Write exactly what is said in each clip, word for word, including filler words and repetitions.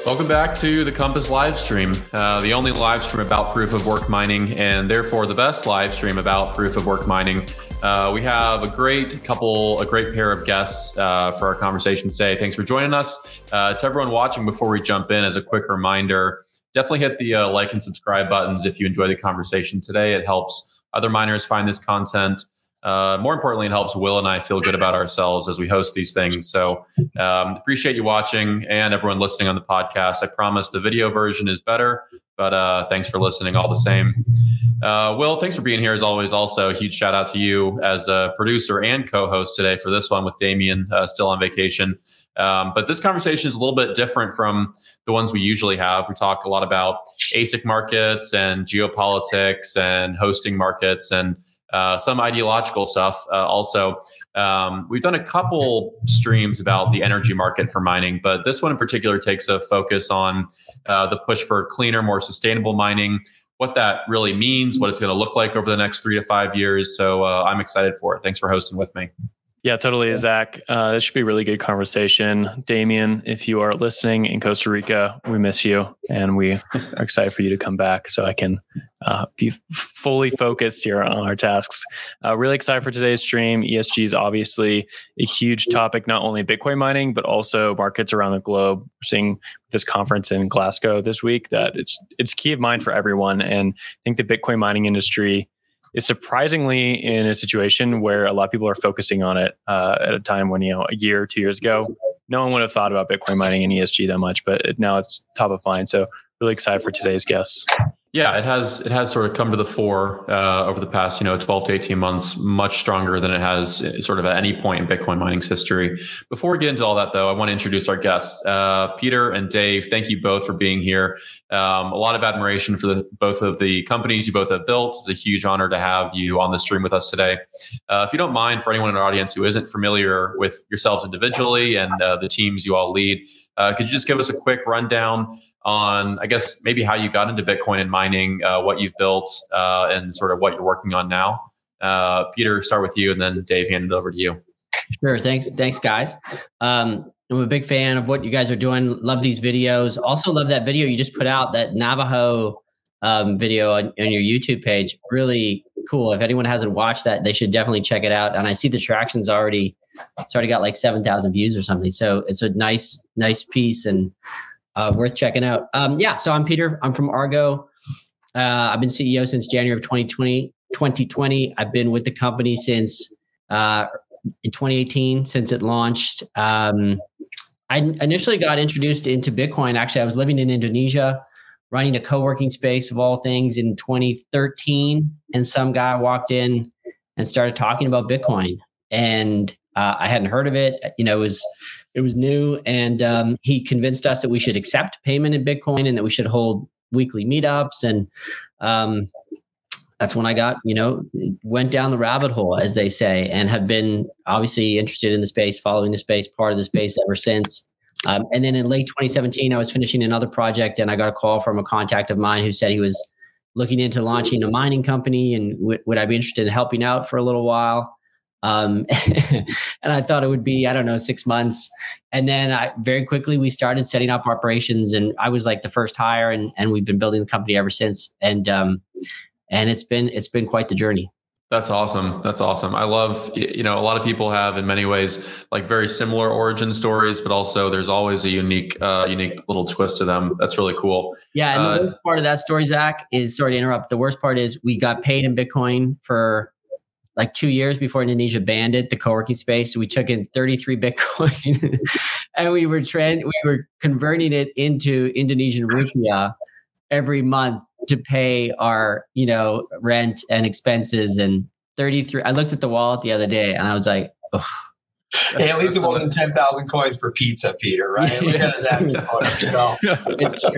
Welcome back to the Compass live stream, uh, the only live stream about proof of work mining, and therefore the best live stream about proof of work mining. Uh, we have a great couple, a great pair of guests uh, for our conversation today. Thanks for joining us. Uh, to everyone watching, before we jump in, as a quick reminder, definitely hit the uh, like and subscribe buttons if you enjoy the conversation today. It helps other miners find this content. Uh, more importantly, it helps Will and I feel good about ourselves as we host these things. So um, appreciate you watching and everyone listening on the podcast. I promise the video version is better, but uh, thanks for listening all the same. Uh, Will, thanks for being here as always. Also, a huge shout out to you as a producer and co-host today for this one with Damien uh, still on vacation. Um, but this conversation is a little bit different from the ones we usually have. We talk a lot about A S I C markets and geopolitics and hosting markets and Uh, some ideological stuff. Uh, also, um, we've done a couple streams about the energy market for mining, but this one in particular takes a focus on uh, the push for cleaner, more sustainable mining, what that really means, what it's going to look like over the next three to five years. So uh, I'm excited for it. Thanks for hosting with me. Yeah, totally, Zach. Uh, this should be a really good conversation. Damien, if you are listening in Costa Rica, we miss you, and we are excited for you to come back so I can uh, be fully focused here on our tasks. Uh, really excited for today's stream. E S G is obviously a huge topic, not only Bitcoin mining, but also markets around the globe. We're seeing this conference in Glasgow this week that it's it's key of mind for everyone. And I think the Bitcoin mining industry is surprisingly in a situation where a lot of people are focusing on it uh, at a time when, you know, a year or two years ago, no one would have thought about Bitcoin mining and E S G that much, but it, now it's top of mind. So really excited for today's guests. Yeah, it has it has sort of come to the fore uh, over the past, you know, twelve to eighteen months, much stronger than it has sort of at any point in Bitcoin mining's history. Before we get into all that, though, I want to introduce our guests. Uh, Peter and Dave, thank you both for being here. Um, a lot of admiration for the, both of the companies you both have built. It's a huge honor to have you on the stream with us today. Uh, if you don't mind, for anyone in our audience who isn't familiar with yourselves individually and uh, the teams you all lead, uh, could you just give us a quick rundown on, I guess, maybe how you got into Bitcoin and mining, uh, what you've built, uh, and sort of what you're working on now? Uh, Peter, start with you, and then Dave, hand it over to you. Sure. Thanks. Thanks, guys. Um, I'm a big fan of what you guys are doing. Love these videos. Also love that video you just put out, that Navajo um, video on, on your YouTube page. Really cool. If anyone hasn't watched that, they should definitely check it out. And I see the traction's already, it's already got like seven thousand views or something. So it's a nice, nice piece and uh, worth checking out. Um, yeah. So I'm Peter. I'm from Argo. Uh, I've been C E O since January of twenty twenty. twenty twenty. I've been with the company since uh, in twenty eighteen, since it launched. Um, I initially got introduced into Bitcoin. Actually, I was living in Indonesia, running a co-working space of all things in twenty thirteen. And some guy walked in and started talking about Bitcoin. And uh, I hadn't heard of it. You know, it was, it was new. And um, he convinced us that we should accept payment in Bitcoin and that we should hold weekly meetups. And um, that's when I got, you know, went down the rabbit hole, as they say, and have been obviously interested in the space, following the space, part of the space ever since. Um, and then in late twenty seventeen, I was finishing another project and I got a call from a contact of mine who said he was looking into launching a mining company and w- would I be interested in helping out for a little while? Um, and I thought it would be, I don't know, six months. And then I very quickly, we started setting up operations and I was like the first hire and, and we've been building the company ever since. And, um, and it's been, it's been quite the journey. That's awesome. That's awesome. I love, you know, a lot of people have in many ways, like very similar origin stories, but also there's always a unique, uh, unique little twist to them. That's really cool. Yeah. And uh, the worst part of that story, Zach, is, sorry to interrupt. The worst part is we got paid in Bitcoin for like two years before Indonesia banned it, the co-working space. We took in thirty-three Bitcoin and we were trans- we were converting it into Indonesian rupiah every month to pay our, you know, rent and expenses. And thirty-three, I looked at the wallet the other day and I was like, oh. Hey, at least it wasn't ten thousand coins for pizza, Peter, right? Look at his action bonus. No. It's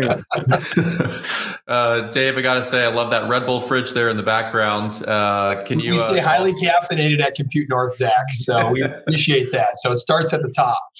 true. uh, Dave, I got to say, I love that Red Bull fridge there in the background. Uh, can you? We stay uh, highly caffeinated at Compute North, Zach. So we appreciate that. So it starts at the top.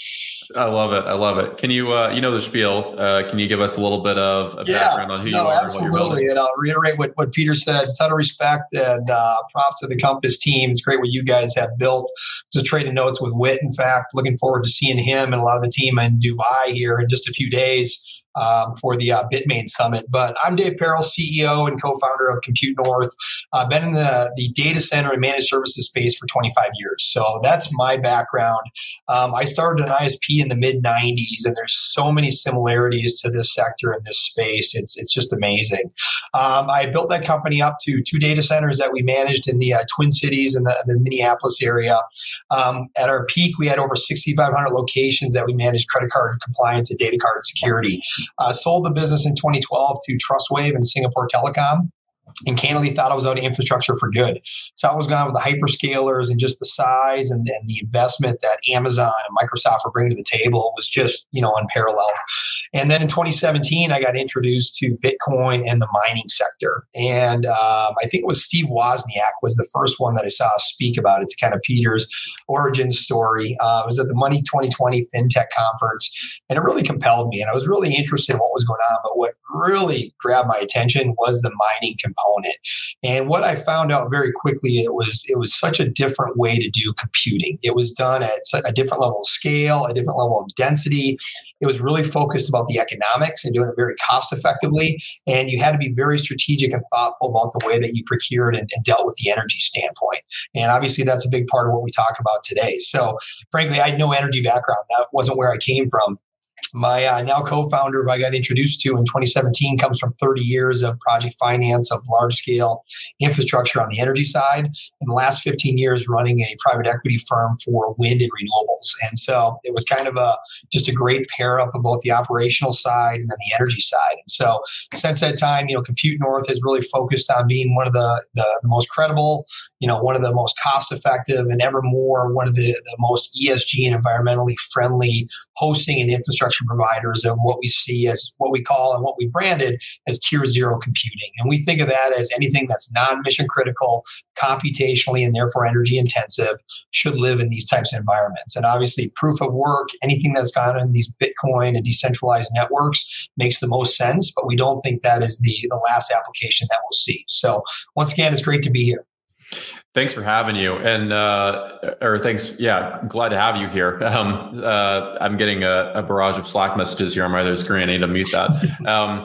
I love it. I love it. Can you, uh, you know, the spiel, uh, can you give us a little bit of a yeah, background on who no, you are absolutely. and what you're building? And I'll reiterate what, what Peter said, ton of respect and uh, props to the Compass team. It's great what you guys have built. Just trading notes with Whit. In fact, looking forward to seeing him and a lot of the team in Dubai here in just a few days. Um, for the uh, Bitmain Summit. But I'm Dave Perel, C E O and co-founder of Compute North. I've uh, been in the, the data center and managed services space for twenty-five years. So that's my background. Um, I started an I S P in the mid nineties, and there's so many similarities to this sector and this space. It's it's just amazing. Um, I built that company up to two data centers that we managed in the uh, Twin Cities and the, the Minneapolis area. Um, at our peak, we had over sixty-five hundred locations that we managed credit card compliance and data card security. Uh, sold the business in twenty twelve to Trustwave and Singapore Telecom, and candidly thought I was out of infrastructure for good. So I was gone with the hyperscalers, and just the size and, and the investment that Amazon and Microsoft were bringing to the table was just, you know, unparalleled. And then in twenty seventeen, I got introduced to Bitcoin and the mining sector. And um, I think it was Steve Wozniak was the first one that I saw speak about it, to kind of Peter's origin story. Uh, I was at the Money twenty twenty FinTech conference, and it really compelled me. And I was really interested in what was going on. But what really grabbed my attention was the mining component. And what I found out very quickly, it was it was such a different way to do computing. It was done at a different level of scale, a different level of density. It was really focused about the economics and doing it very cost effectively. And you had to be very strategic and thoughtful about the way that you procured and, and dealt with the energy standpoint. And obviously, that's a big part of what we talk about today. So frankly, I had no energy background. That wasn't where I came from. My uh, now co-founder, who I got introduced to in twenty seventeen, comes from thirty years of project finance of large-scale infrastructure on the energy side, and the last fifteen years running a private equity firm for wind and renewables. And so it was kind of a just a great pair up of both the operational side and then the energy side. And so since that time, you know, Compute North has really focused on being one of the the, the most credible, you know, one of the most cost-effective, and ever more one of the, the most E S G and environmentally friendly hosting and infrastructure providers of what we see as what we call and what we branded as tier zero computing. And we think of that as anything that's non-mission critical, computationally, and therefore energy intensive should live in these types of environments. And obviously proof of work, anything that's gone in these Bitcoin and decentralized networks makes the most sense, but we don't think that is the, the last application that we'll see. So once again, it's great to be here. Thanks for having you. And, uh, or thanks. Yeah. Glad to have you here. Um, uh, I'm getting a, a barrage of Slack messages here on my other screen. I need to mute that. Um,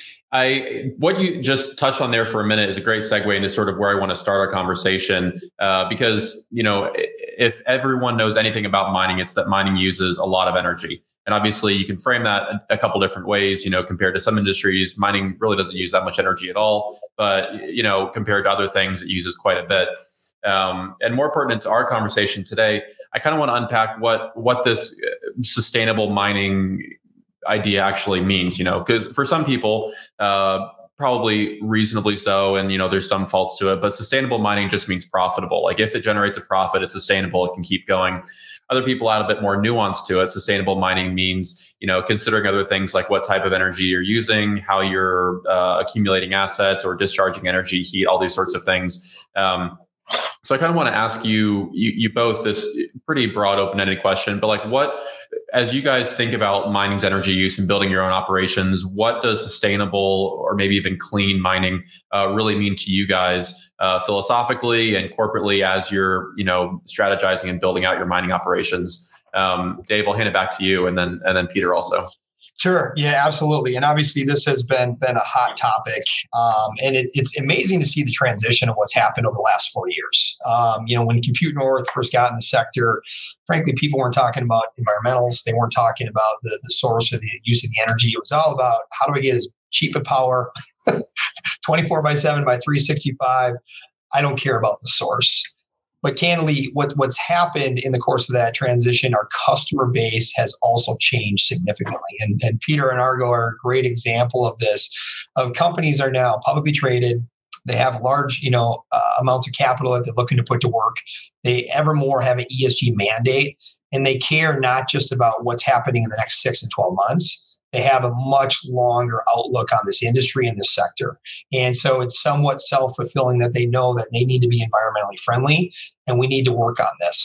I, what you just touched on there for a minute is a great segue into sort of where I want to start our conversation. Uh, because, you know, if everyone knows anything about mining, it's that mining uses a lot of energy. And obviously you can frame that a couple different ways, you know, compared to some industries, mining really doesn't use that much energy at all, but, you know, compared to other things, it uses quite a bit. Um, and more pertinent to our conversation today, I kind of want to unpack what, what this sustainable mining idea actually means, you know, because for some people, uh, probably reasonably so. And, you know, there's some faults to it, but sustainable mining just means profitable. Like if it generates a profit, it's sustainable, it can keep going. Other people add a bit more nuance to it. Sustainable mining means, you know, considering other things like what type of energy you're using, how you're uh, accumulating assets or discharging energy, heat, all these sorts of things. Um, So I kind of want to ask you, you, you both this pretty broad, open-ended question, but like what, as you guys think about mining's energy use and building your own operations, what does sustainable or maybe even clean mining uh, really mean to you guys uh, philosophically and corporately as you're, you know, strategizing and building out your mining operations? Um, Dave, I'll hand it back to you, and then and then Peter also. Sure. Yeah, absolutely. And obviously this has been been a hot topic. Um, and it, it's amazing to see the transition of what's happened over the last four years. Um, you know, when Compute North first got in the sector, frankly, people weren't talking about environmentals. They weren't talking about the, the source or the use of the energy. It was all about how do I get as cheap a power, twenty-four by seven by three sixty-five. I don't care about the source. But candidly, what, what's happened in the course of that transition, our customer base has also changed significantly. And, and Peter and Argo are a great example of this. Of companies are now publicly traded. They have large, you know, uh, amounts of capital that they're looking to put to work. They ever more have an E S G mandate, and they care not just about what's happening in the next six and twelve months. They have a much longer outlook on this industry and this sector. And so it's somewhat self-fulfilling that they know that they need to be environmentally friendly, and we need to work on this.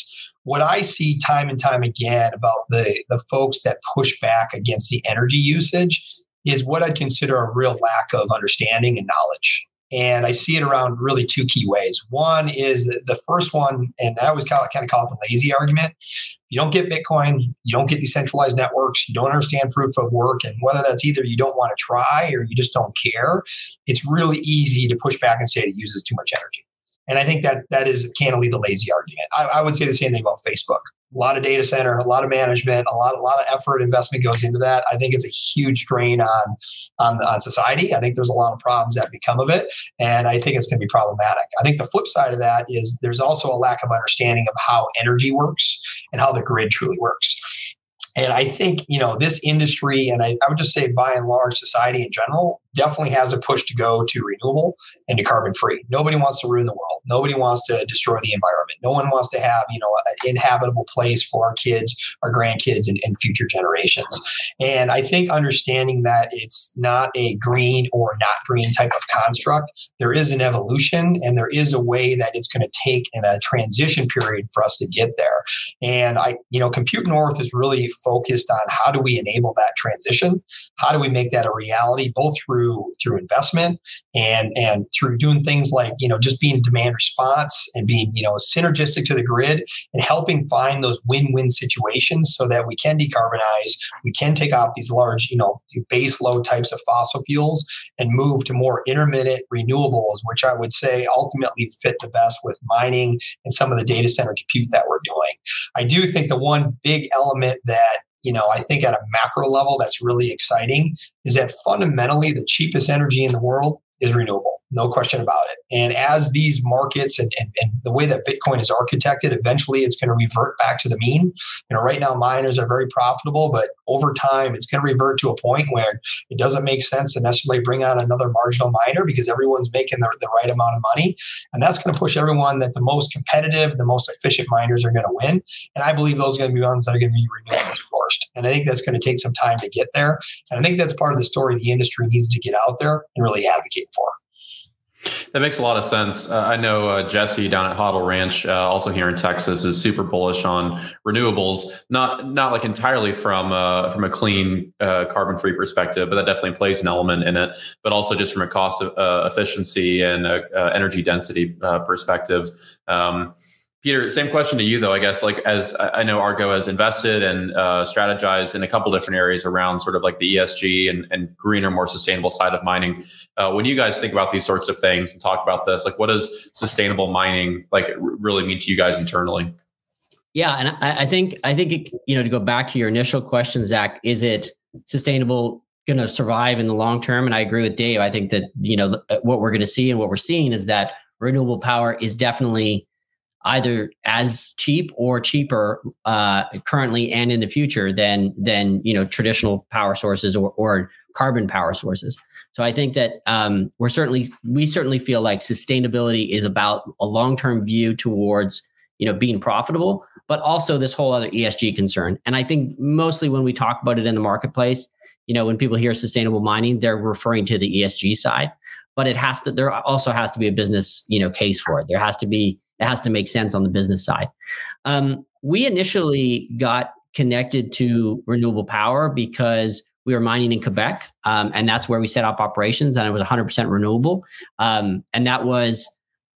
what I see time and time again about the, the folks that push back against the energy usage is what I'd consider a real lack of understanding and knowledge. And I see it around really two key ways. One is the, the first one, and I always kind of, kind of call it the lazy argument. You don't get Bitcoin, you don't get decentralized networks, you don't understand proof of work, and whether that's either you don't want to try or you just don't care, it's really easy to push back and say it uses too much energy. And I think that that is candidly the lazy argument. I, I would say the same thing about Facebook. A lot of data center, a lot of management, a lot, a lot of effort, investment goes into that. I think it's a huge drain on, on, on society. I think there's a lot of problems that become of it. And I think it's going to be problematic. I think the flip side of that is there's also a lack of understanding of how energy works and how the grid truly works. And I think, you know, this industry, and I, I would just say by and large, society in general, definitely has a push to go to renewable and to carbon free. Nobody wants to ruin the world. Nobody wants to destroy the environment. No one wants to have, you know, an inhabitable place for our kids, our grandkids, and, and future generations. And I think understanding that it's not a green or not green type of construct, there is an evolution and there is a way that it's going to take in a transition period for us to get there. And I, you know, Compute North is really focused on how do we enable that transition? How do we make that a reality, both through through investment and and through doing things like, you know, just being demand response and being, you know, synergistic to the grid and helping find those win-win situations so that we can decarbonize, we can take off these large, you know, base load types of fossil fuels and move to more intermittent renewables, which I would say ultimately fit the best with mining and some of the data center compute that we're doing. I do think the one big element that, you know, I think at a macro level that's really exciting is that fundamentally the cheapest energy in the world is renewable. No question about it. And as these markets and, and, and the way that Bitcoin is architected, eventually it's going to revert back to the mean. You know, right now miners are very profitable, but over time it's going to revert to a point where it doesn't make sense to necessarily bring on another marginal miner because everyone's making the, the right amount of money. And that's going to push everyone that the most competitive, the most efficient miners are going to win. And I believe those are going to be ones that are going to be renewable first. And I think that's going to take some time to get there. And I think that's part of the story the industry needs to get out there and really advocate for. That makes a lot of sense. Uh, I know uh, Jesse down at Hoddle Ranch, uh, also here in Texas, is super bullish on renewables. Not not like entirely from uh, from a clean uh, carbon-free perspective, but that definitely plays an element in it. But also just from a cost of, uh, efficiency and uh, uh, energy density uh, perspective. Um, Peter, same question to you, though, I guess, like as I know Argo has invested and uh, strategized in a couple different areas around sort of like the E S G and, and greener, more sustainable side of mining. Uh, when you guys think about these sorts of things and talk about this, like what does sustainable mining like really mean to you guys internally? Yeah. And I, I think, I think, it, you know, to go back to your initial question, Zach, is it sustainable going to survive in the long term? And I agree with Dave. I think that, you know, what we're going to see and what we're seeing is that renewable power is definitely either as cheap or cheaper uh, currently and in the future than than you know traditional power sources or, or carbon power sources. So I think that um, we're certainly we certainly feel like sustainability is about a long-term view towards you know being profitable, but also this whole other E S G concern. And I think mostly when we talk about it in the marketplace, you know, when people hear sustainable mining, they're referring to the E S G side, but it has to there also has to be a business you know case for it. There has to be It has to make sense on the business side. Um, we initially got connected to renewable power because we were mining in Quebec, um, and that's where we set up operations, and it was one hundred percent renewable. Um, and that was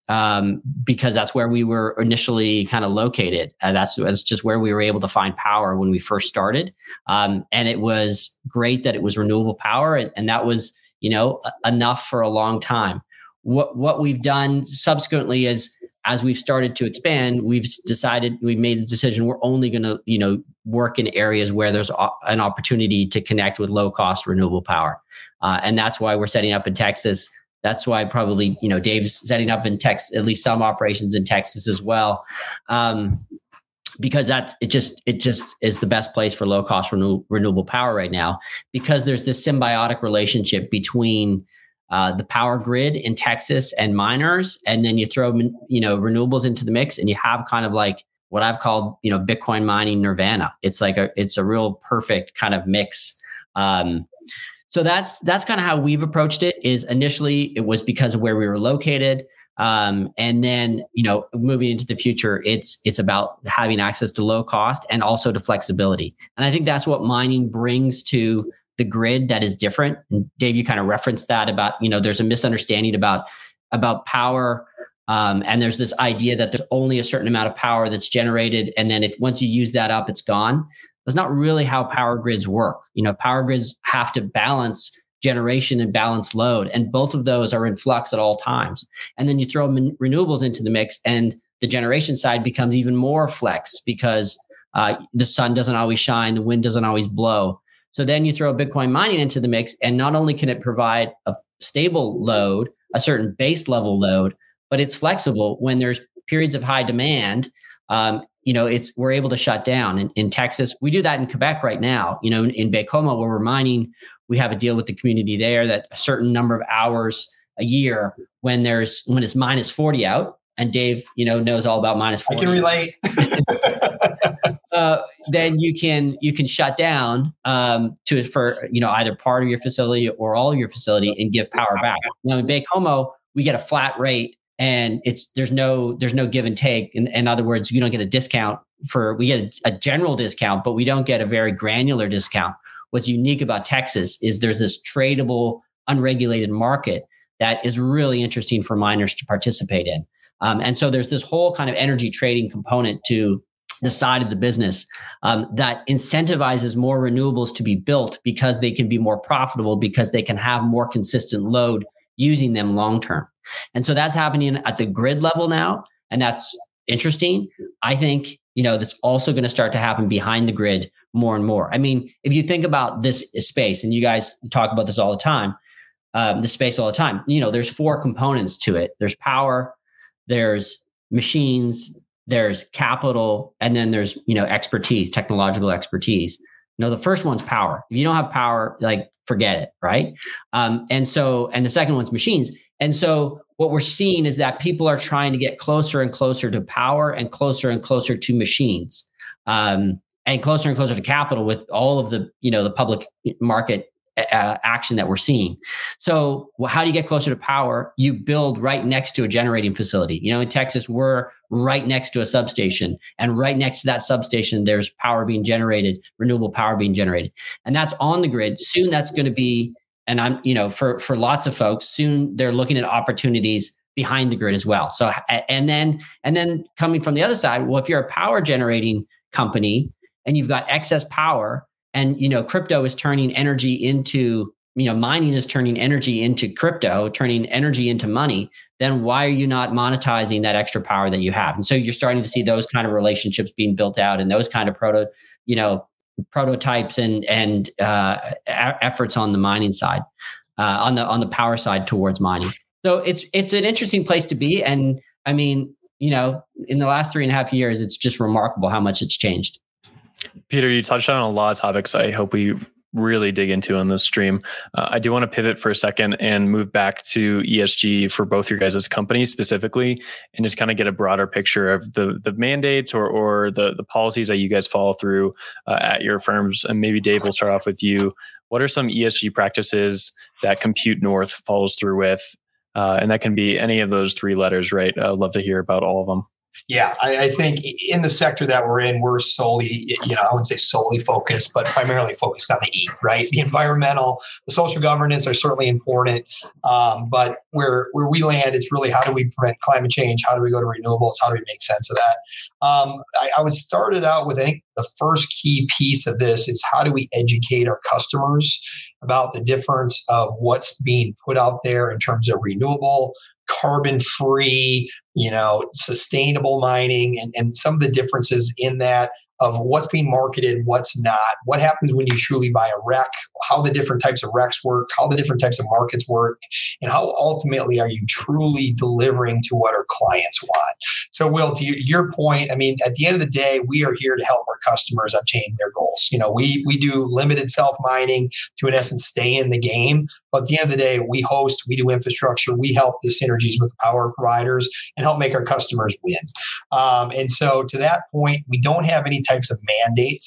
um, because that's where we were initially kind of located. Uh, that's, that's just where we were able to find power when we first started. Um, and it was great that it was renewable power, and, and that was you know enough for a long time. What what we've done subsequently is, as we've started to expand, we've decided, we've made the decision we're only going to, you know, work in areas where there's an opportunity to connect with low cost renewable power. Uh, and that's why we're setting up in Texas. That's why probably, you know, Dave's setting up in Texas, at least some operations in Texas as well. Um, because that it just, it just is the best place for low cost renew, renewable power right now, because there's this symbiotic relationship between Uh, the power grid in Texas and miners, and then you throw you know renewables into the mix, and you have kind of like what I've called you know Bitcoin mining nirvana. It's like a it's a real perfect kind of mix. Um, so that's that's kind of how we've approached it. Is initially it was because of where we were located. Um, and then, you know, moving into the future, it's it's about having access to low cost and also to flexibility. And I think that's what mining brings to the grid that is different. And Dave, you kind of referenced that about, you know, there's a misunderstanding about about power. Um, and there's this idea that there's only a certain amount of power that's generated. And then if once you use that up, it's gone. That's not really how power grids work. You know, power grids have to balance generation and balance load. And both of those are in flux at all times. And then you throw min- renewables into the mix and the generation side becomes even more flex because uh, the sun doesn't always shine, the wind doesn't always blow. So then you throw Bitcoin mining into the mix, and not only can it provide a stable load, a certain base level load, but it's flexible when there's periods of high demand. Um, you know, it's we're able to shut down. In, in Texas, we do that in Quebec right now. You know, in, in Baie-Comeau, where we're mining, we have a deal with the community there that a certain number of hours a year, when there's when it's minus forty out, and Dave, you know, knows all about minus forty. I can relate. uh, then you can you can shut down um, to for you know either part of your facility or all of your facility and give power back. Now in Baie-Comeau, we get a flat rate. And it's there's no there's no give and take. In, in other words, you don't get a discount for we get a, a general discount, but we don't get a very granular discount. What's unique about Texas is there's this tradable, unregulated market that is really interesting for miners to participate in. Um, and so there's this whole kind of energy trading component to the side of the business um, that incentivizes more renewables to be built because they can be more profitable, because they can have more consistent load using them long term. And so that's happening at the grid level now. And that's interesting. I think, you know, that's also going to start to happen behind the grid more and more. I mean, if you think about this space, and you guys talk about this all the time, um, the space all the time, you know, there's four components to it. There's power, there's machines, there's capital, and then there's, you know, expertise, technological expertise. You know, the first one's power. If you don't have power, like, forget it, right? Um, and so, and the second one's machines. And so what we're seeing is that people are trying to get closer and closer to power and closer and closer to machines, um, and closer and closer to capital with all of the, you know, the public market uh, action that we're seeing. So well, how do you get closer to power? You build right next to a generating facility. You know, in Texas, we're right next to a substation, and right next to that substation, there's power being generated, renewable power being generated. And that's on the grid. Soon that's going to be, and I'm, you know, for, for lots of folks, soon they're looking at opportunities behind the grid as well. So, and then, and then coming from the other side, well, if you're a power generating company and you've got excess power, and, you know, crypto is turning energy into, you know, mining is turning energy into crypto, turning energy into money, then why are you not monetizing that extra power that you have? And so you're starting to see those kind of relationships being built out, and those kind of proto, you know, prototypes and and uh, a- efforts on the mining side, uh, on the on the power side towards mining. So it's it's an interesting place to be. And I mean, you know, in the last three and a half years, it's just remarkable how much it's changed. Peter, you touched on a lot of topics I hope we really dig into on this stream. Uh, I do want to pivot for a second and move back to E S G for both your guys' companies specifically, and just kind of get a broader picture of the the mandates or or the, the policies that you guys follow through uh, at your firms. And maybe Dave, will start off with you. What are some E S G practices that Compute North follows through with? Uh, and that can be any of those three letters, right? I'd love to hear about all of them. Yeah, I, I think in the sector that we're in, we're solely, you know, I wouldn't say solely focused, but primarily focused on the E, right? The environmental, the social governance are certainly important. Um, but where where we land, it's really how do we prevent climate change? How do we go to renewables? How do we make sense of that? Um, I, I would start it out with, I think the first key piece of this is how do we educate our customers about the difference of what's being put out there in terms of renewable, carbon-free, you know, sustainable mining, and, and some of the differences in that of what's being marketed, what's not, what happens when you truly buy a R E C, how the different types of R E Cs work, how the different types of markets work, and how ultimately are you truly delivering to what our clients want. So, Will, to your point, I mean, at the end of the day, we are here to help our customers obtain their goals. You know, we we do limited self-mining to, in essence, stay in the game. But at the end of the day, we host, we do infrastructure, we help the synergies with the power providers and help make our customers win. Um, and so to that point, we don't have any types of mandates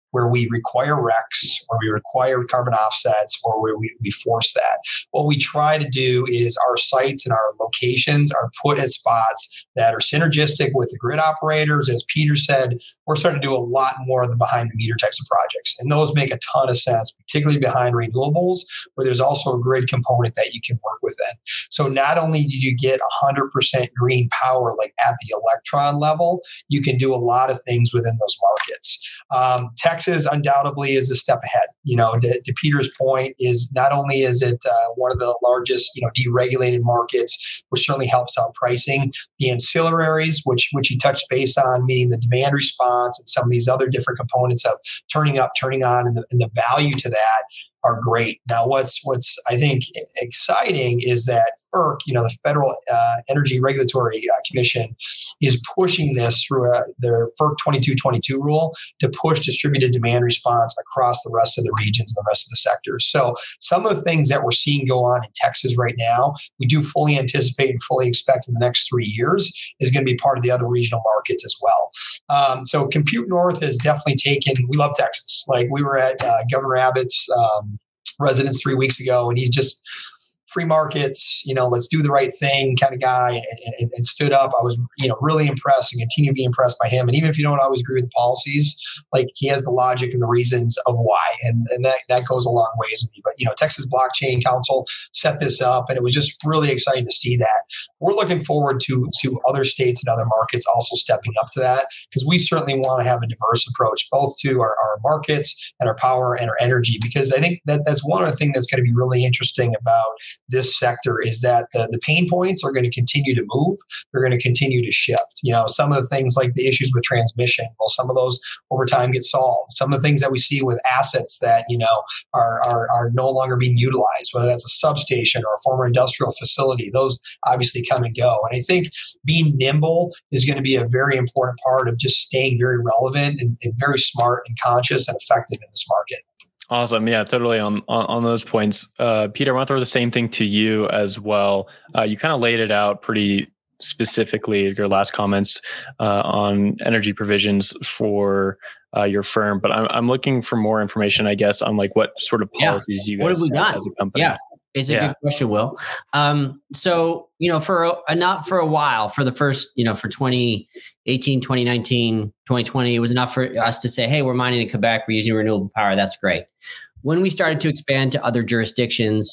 where we require R E Cs, where we require carbon offsets, or where we, we force that. What we try to do is our sites and our locations are put at spots that are synergistic with the grid operators. As Peter said, we're starting to do a lot more of the behind the meter types of projects. And those make a ton of sense, particularly behind renewables, where there's also a grid component that you can work within. So not only do you get one hundred percent green power like at the electron level, you can do a lot of things within those markets. Um, Texas undoubtedly is a step ahead. You know, to, to Peter's point, is not only is it uh, one of the largest, you know, deregulated markets, which certainly helps on pricing. The ancillaries, which which he touched base on, meaning the demand response and some of these other different components of turning up, turning on, and the, and the value to that are great. Now, what's what's I think exciting is that F E R C, you know, the Federal uh, Energy Regulatory uh, Commission, is pushing this through a, their F E R C twenty-two twenty-two rule to push distributed demand response across the rest of the regions and the rest of the sectors. So some of the things that we're seeing go on in Texas right now, we do fully anticipate and fully expect in the next three years is going to be part of the other regional markets as well. Um, so Compute North has definitely taken, we love Texas. Like we were at uh, Governor Abbott's um, residence three weeks ago, and he's just free markets, you know, let's do the right thing kind of guy, and, and, and stood up. I was, you know, really impressed and continue to be impressed by him. And even if you don't always agree with the policies, like he has the logic and the reasons of why. And, and that, that goes a long ways with me. But, you know, Texas Blockchain Council set this up, and it was just really exciting to see that. We're looking forward to, to other states and other markets also stepping up to that, because we certainly want to have a diverse approach, both to our, our markets and our power and our energy, because I think that that's one other thing that's going to be really interesting about this sector is that the, the pain points are going to continue to move. They're going to continue to shift. You know, some of the things like the issues with transmission, well, some of those over time get solved. Some of the things that we see with assets that, you know, are, are, are no longer being utilized, whether that's a substation or a former industrial facility, those obviously come and go. And I think being nimble is going to be a very important part of just staying very relevant and, and very smart and conscious and effective in this market. Awesome. Yeah, totally on, on, on those points. Uh, Peter, I want to throw the same thing to you as well. Uh, you kind of laid it out pretty specifically, your last comments uh, on energy provisions for uh, your firm, but I'm, I'm looking for more information, I guess, on like what sort of policies yeah. you guys what have we have got? as a company. Yeah. It's a yeah. good question, Will. Um, so, you know, for a, not for a while, for the first, you know, for twenty eighteen, twenty nineteen, twenty twenty, it was enough for us to say, hey, we're mining in Quebec, we're using renewable power. That's great. When we started to expand to other jurisdictions,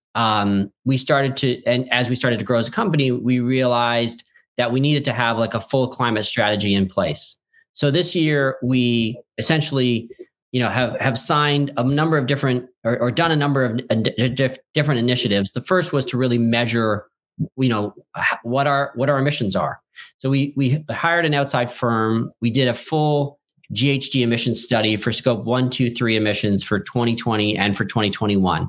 um, we started to, and as we started to grow as a company, we realized that we needed to have like a full climate strategy in place. So this year, we essentially, you know, have, have signed a number of different or, or done a number of uh, diff, different initiatives. The first was to really measure, you know, what our what our emissions are. So we we hired an outside firm. We did a full G H G emissions study for scope one, two, three emissions for twenty twenty and for twenty twenty-one.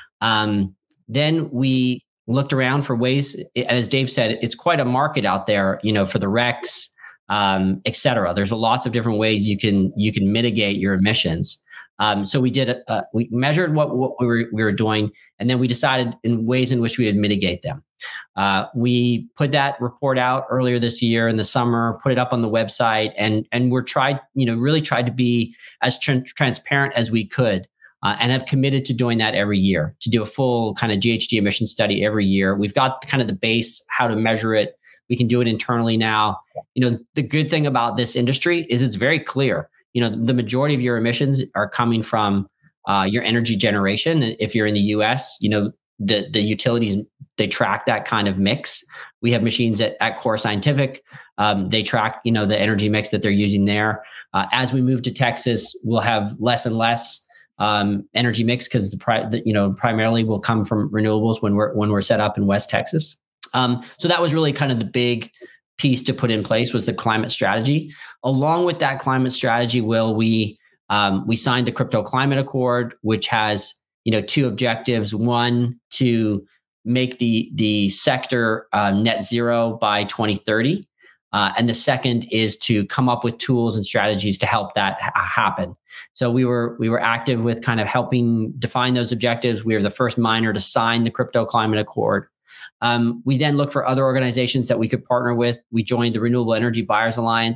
Um, then we looked around for ways, as Dave said, it's quite a market out there, you know, for the R E Cs, um, et cetera. There's lots of different ways you can you can mitigate your emissions. Um, so we did uh, we measured what, what we were we were doing, and then we decided in ways in which we would mitigate them. Uh, we put that report out earlier this year in the summer, put it up on the website, and and we're tried you know really tried to be as tra- transparent as we could, uh, and have committed to doing that every year, to do a full kind of G H G emission study every year. We've got kind of the base, how to measure it. We can do it internally now. You know, the good thing about this industry is it's very clear. You know, the majority of your emissions are coming from uh, your energy generation. If you're in the U S, you know, the the utilities, they track that kind of mix. We have machines at, at Core Scientific. Um, they track, you know, the energy mix that they're using there. Uh, as we move to Texas, we'll have less and less um, energy mix because the, pri- the you know primarily will come from renewables when we're when we're set up in West Texas. Um, so that was really kind of the big piece to put in place, was the climate strategy. Along with that climate strategy, Will, we um, we signed the Crypto Climate Accord, which has you know two objectives: one, to make the the sector uh, net zero by twenty thirty, uh, and the second is to come up with tools and strategies to help that ha- happen. So we were we were active with kind of helping define those objectives. We were the first miner to sign the Crypto Climate Accord. Um, we then looked for other organizations that we could partner with. We joined the Renewable Energy Buyers Alliance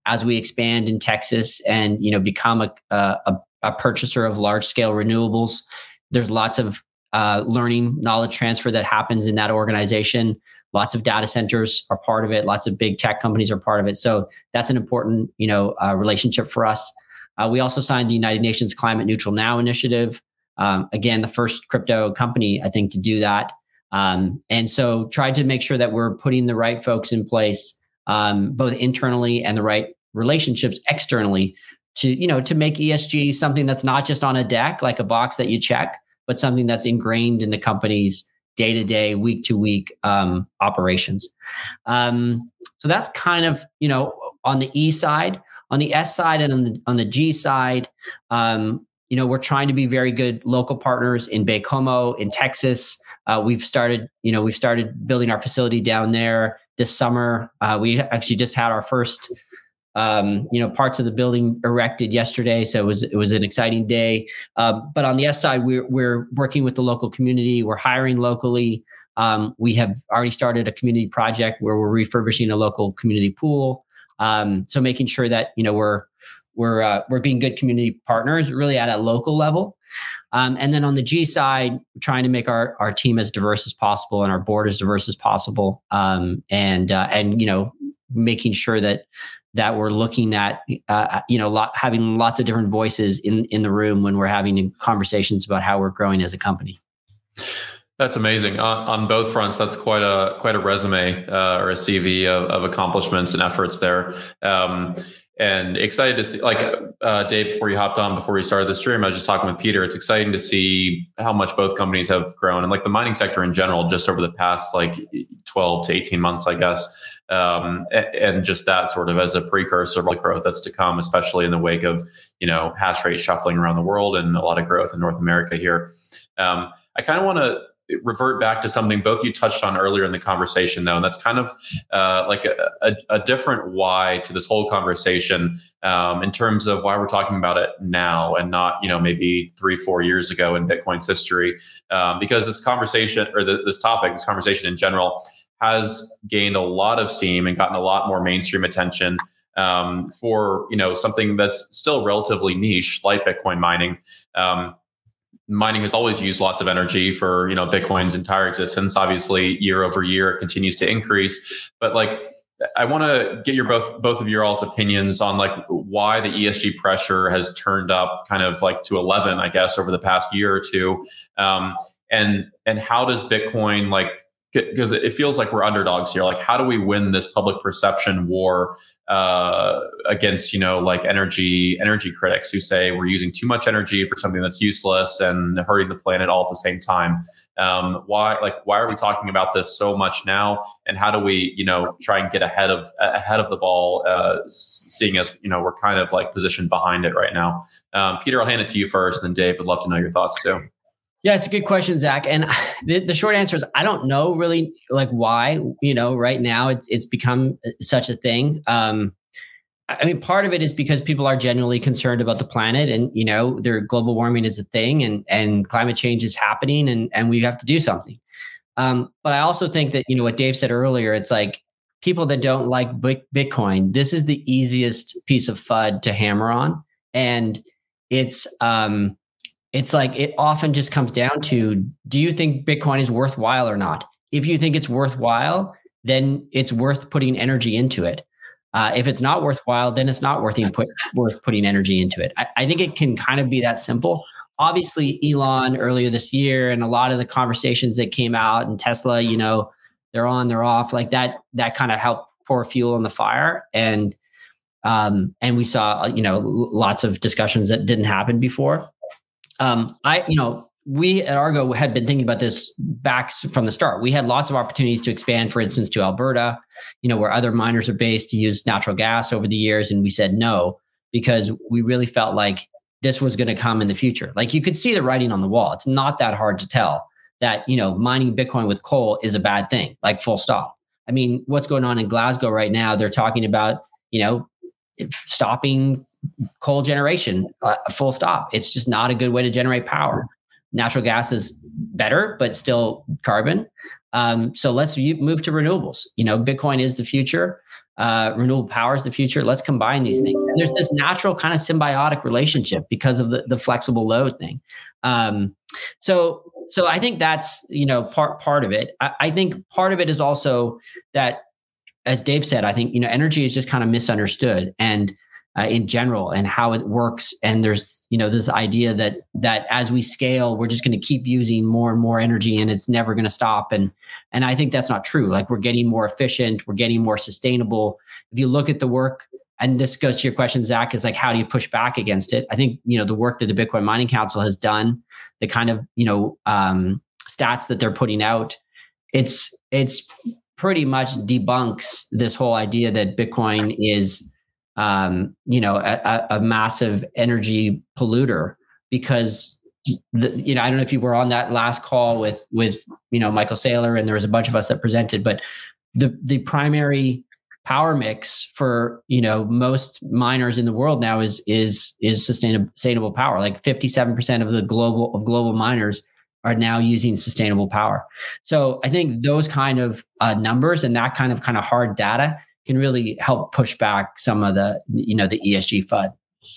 as we expand in Texas and, you know, become a, a, a purchaser of large scale renewables. There's lots of uh, learning, knowledge transfer that happens in that organization. Lots of data centers are part of it. Lots of big tech companies are part of it. So that's an important, you know, uh, relationship for us. Uh, we also signed the United Nations Climate Neutral Now initiative. Um, again, the first crypto company, I think, to do that. Um, and so tried to make sure that we're putting the right folks in place, um, both internally and the right relationships externally to, you know, to make E S G something that's not just on a deck, like a box that you check, but something that's ingrained in the company's day-to-day, week-to-week um, operations. Um, so that's kind of, you know, on the E side. On the S side and on the, on the G side, um, you know, we're trying to be very good local partners in Baie-Comeau, in Texas. Uh, we've started, you know, we've started building our facility down there this summer. Uh, we actually just had our first, um, you know, parts of the building erected yesterday, so it was it was an exciting day. Um, but on the S side, we're we're working with the local community. We're hiring locally. Um, we have already started a community project where we're refurbishing a local community pool. Um, so making sure that, you know, we're we're uh, we're being good community partners, really at a local level. Um, and then on the G side, trying to make our, our team as diverse as possible and our board as diverse as possible. Um, and, uh, and, you know, making sure that, that we're looking at, uh, you know, lot, having lots of different voices in, in the room when we're having conversations about how we're growing as a company. That's amazing. On, on both fronts, that's quite a, quite a resume uh, or a C V of, of accomplishments and efforts there. Um, And excited to see, like uh, Dave, before you hopped on, before we started the stream, I was just talking with Peter. It's exciting to see how much both companies have grown, and like the mining sector in general, just over the past like twelve to eighteen months, I guess. Um, and just that sort of as a precursor of growth that's to come, especially in the wake of, you know, hash rate shuffling around the world and a lot of growth in North America here. Um, I kind of want to revert back to something both you touched on earlier in the conversation, though, and that's kind of uh, like a, a, a different why to this whole conversation um, in terms of why we're talking about it now and not, you know, maybe three, four years ago in Bitcoin's history, um, because this conversation or the, this topic, this conversation in general, has gained a lot of steam and gotten a lot more mainstream attention um, for, you know, something that's still relatively niche, like Bitcoin mining. Um, Mining has always used lots of energy for, you know, Bitcoin's entire existence. Obviously, year over year, it continues to increase. But like, I want to get your both both of your all's opinions on like why the E S G pressure has turned up kind of like to eleven, I guess, over the past year or two, um, and and how does Bitcoin like, because it feels like we're underdogs here. Like, how do we win this public perception war uh, against, you know, like energy energy critics who say we're using too much energy for something that's useless and hurting the planet all at the same time? Um, why, like, why are we talking about this so much now? And how do we, you know, try and get ahead of ahead of the ball, uh, seeing as, you know, we're kind of like positioned behind it right now? Um, Peter, I'll hand it to you first, and then Dave, would love to know your thoughts too. Yeah, it's a good question, Zach. And the, the short answer is I don't know really like why, you know, right now it's it's become such a thing. Um, I mean, part of it is because people are genuinely concerned about the planet and, you know, their global warming is a thing and, and climate change is happening and, and we have to do something. Um, but I also think that, you know, what Dave said earlier, it's like people that don't like Bitcoin, this is the easiest piece of F U D to hammer on. And it's, um, It's like it often just comes down to, do you think Bitcoin is worthwhile or not? If you think it's worthwhile, then it's worth putting energy into it. Uh, if it's not worthwhile, then it's not worth, put, worth putting energy into it. I, I think it can kind of be that simple. Obviously, Elon earlier this year and a lot of the conversations that came out and Tesla, you know, they're on, they're off, like that, that kind of helped pour fuel on the fire. And, um, and we saw, you know, lots of discussions that didn't happen before. Um, I, you know, we at Argo had been thinking about this back from the start. We had lots of opportunities to expand, for instance, to Alberta, you know, where other miners are based, to use natural gas over the years. And we said no, because we really felt like this was going to come in the future. Like you could see the writing on the wall. It's not that hard to tell that, you know, mining Bitcoin with coal is a bad thing, like full stop. I mean, what's going on in Glasgow right now? They're talking about, you know, stopping coal generation, uh, full stop. It's just not a good way to generate power. Natural gas is better, but still carbon. Um, so let's move to renewables. You know, Bitcoin is the future. uh, renewable power is the future. Let's combine these things. And there's this natural kind of symbiotic relationship because of the, the flexible load thing. Um, so, so I think that's, you know, part, part of it. I, I think part of it is also that, as Dave said, I think, you know, energy is just kind of misunderstood and uh, in general and how it works. And there's, you know, this idea that, that as we scale, we're just going to keep using more and more energy and it's never going to stop. And, and I think that's not true. Like we're getting more efficient, we're getting more sustainable. If you look at the work, and this goes to your question, Zach, is like, how do you push back against it? I think, you know, the work that the Bitcoin Mining Council has done, the kind of, you know, um, stats that they're putting out, it's, it's pretty much debunks this whole idea that Bitcoin is, um, you know, a, a massive energy polluter because, the, you know, I don't know if you were on that last call with, with, you know, Michael Saylor, and there was a bunch of us that presented, but the, the primary power mix for, you know, most miners in the world now is, is, is sustainable, sustainable power. Like fifty-seven percent of the global, of global miners are now using sustainable power. So I think those kind of uh, numbers and that kind of kind of hard data can really help push back some of the, you know, the E S G F U D.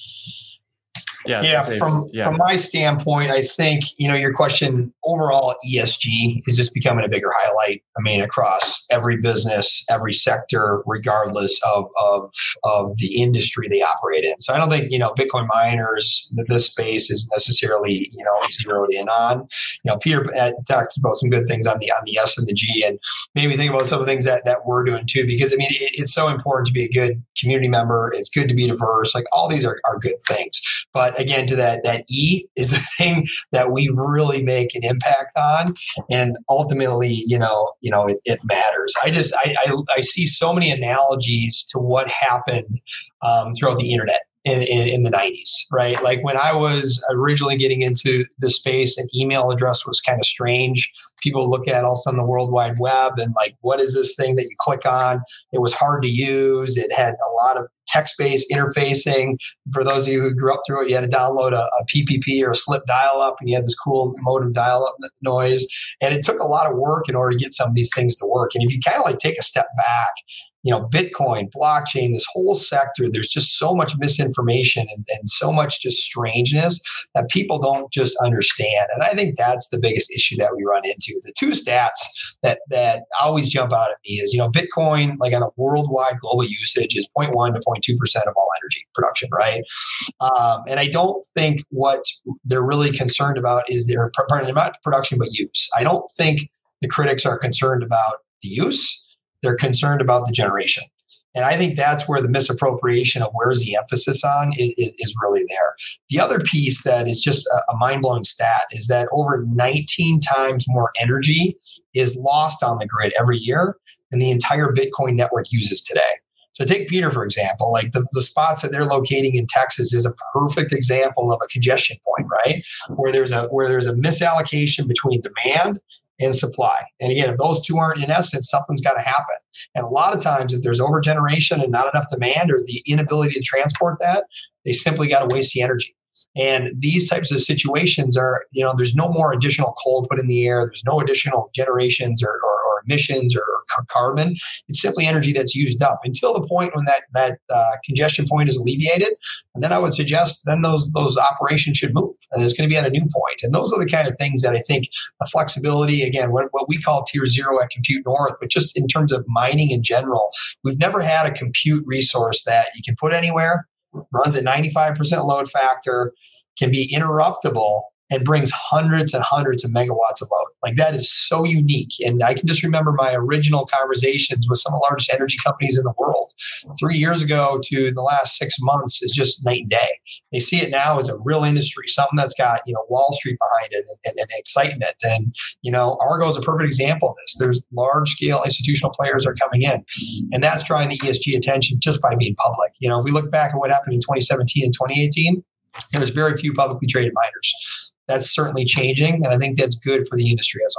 Yeah, yeah, from yeah. from my standpoint, I think, you know, your question overall, E S G is just becoming a bigger highlight. I mean, across every business, every sector, regardless of of of the industry they operate in. So I don't think, you know, Bitcoin miners, this space is necessarily, you know, zeroed in on. You know, Peter talked about some good things on the on the S and the G, and maybe think about some of the things that that we're doing too. Because I mean, it, it's so important to be a good community member. It's good to be diverse. Like all these are are good things. But again, to that, that E is the thing that we really make an impact on, and ultimately, you know, you know, it, it matters. I just, I, I, I see so many analogies to what happened um, throughout the internet in, in, in the nineties, right? Like when I was originally getting into the space, an email address was kind of strange. People look at also on the World Wide Web and like, what is this thing that you click on? It was hard to use. It had a lot of text-based interfacing. For those of you who grew up through it, you had to download a, a P P P or a slip dial-up, and you had this cool modem dial-up noise. And it took a lot of work in order to get some of these things to work. And if you kind of like take a step back, you know, Bitcoin, blockchain, this whole sector, there's just so much misinformation and, and so much just strangeness that people don't just understand. And I think that's the biggest issue that we run into. The two stats that that always jump out at me is, you know, Bitcoin, like on a worldwide global usage, is zero point one to zero point two percent of all energy production, right? Um, and I don't think what they're really concerned about is their, pardon, not production, but use. I don't think the critics are concerned about the use. They're concerned about the generation. And I think that's where the misappropriation of where's the emphasis on is, is, is really there. The other piece that is just a, a mind-blowing stat is that over nineteen times more energy is lost on the grid every year than the entire Bitcoin network uses today. So take Peter, for example, like the, the spots that they're locating in Texas is a perfect example of a congestion point, right? Where there's a where there's a misallocation between demand and supply. And again, if those two aren't in essence, something's got to happen. And a lot of times, if there's overgeneration and not enough demand or the inability to transport that, they simply got to waste the energy. And these types of situations are, you know, there's no more additional coal put in the air. There's no additional generations or, or, or emissions or, or carbon. It's simply energy that's used up until the point when that that uh, congestion point is alleviated. And then I would suggest then those those operations should move, and it's going to be at a new point. And those are the kind of things that I think the flexibility, again, what, what we call tier zero at Compute North, but just in terms of mining in general, we've never had a compute resource that you can put anywhere, runs at ninety-five percent load factor, can be interruptible, and brings hundreds and hundreds of megawatts of load. Like that is so unique. And I can just remember my original conversations with some of the largest energy companies in the world. Three years ago to the last six months is just night and day. They see it now as a real industry, something that's got, you know, Wall Street behind it and, and, and excitement. And, you know, Argo is a perfect example of this. There's large scale institutional players are coming in, and that's drawing the E S G attention just by being public. You know, if we look back at what happened in twenty seventeen and twenty eighteen, there was very few publicly traded miners. That's certainly changing, and I think that's good for the industry as a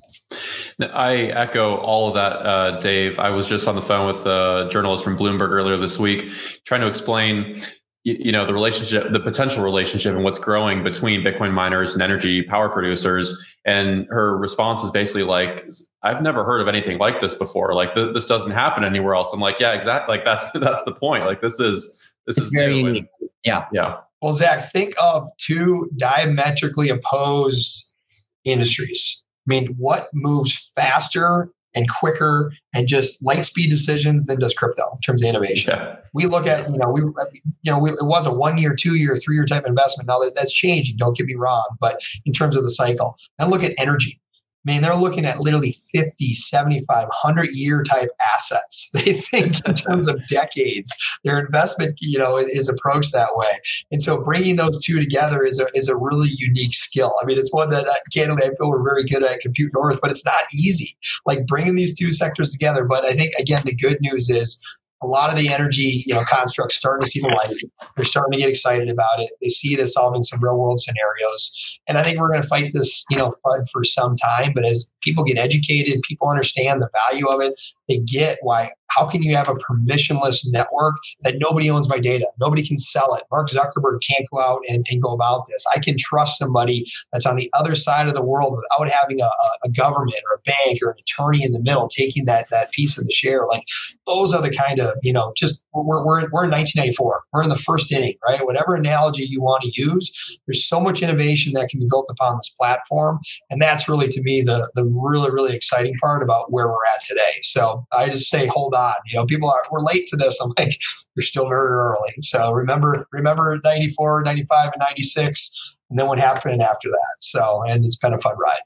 whole. I echo all of that, uh, Dave. I was just on the phone with a journalist from Bloomberg earlier this week, trying to explain, you know, the relationship, the potential relationship and what's growing between Bitcoin miners and energy power producers. And her response is basically like, I've never heard of anything like this before. Like th- this doesn't happen anywhere else. I'm like, yeah, exactly. Like that's, that's the point. Like this is, this it's is very new. unique. And, yeah. Yeah. Well, Zach, think of two diametrically opposed industries. I mean, what moves faster and quicker and just light speed decisions than does crypto in terms of innovation? Yeah. We look at, you know, we, you know, we, it was a one year, two year, three year type investment. Now that, that's changing. Don't get me wrong, but in terms of the cycle, and look at energy. I mean, they're looking at literally fifty, seventy-five, one hundred year type assets. They think in terms of decades, their investment, you know, is approached that way. And so bringing those two together is a, is a really unique skill. I mean, it's one that candidly I feel we're very good at Compute North, but it's not easy, like bringing these two sectors together. But I think, again, the good news is a lot of the energy, you know, constructs starting to see the light. They're starting to get excited about it. They see it as solving some real world scenarios. And I think we're going to fight this, you know, F U D for some time. But as people get educated, people understand the value of it. They get why. How can you have a permissionless network that nobody owns my data? Nobody can sell it. Mark Zuckerberg can't go out and, and go about this. I can trust somebody that's on the other side of the world without having a, a government or a bank or an attorney in the middle taking that that piece of the share. Like those are the kind of, you know, just we're we're we're in nineteen ninety-four. We're in the first inning, right? Whatever analogy you want to use, there's so much innovation that can be built upon this platform, and that's really to me the the really really exciting part about where we're at today. So I just say hold on. You know, people are, we're late to this. I'm like, you're still very early. So remember, remember ninety-four, ninety-five, and ninety-six, and then what happened after that. So, and it's been a fun ride.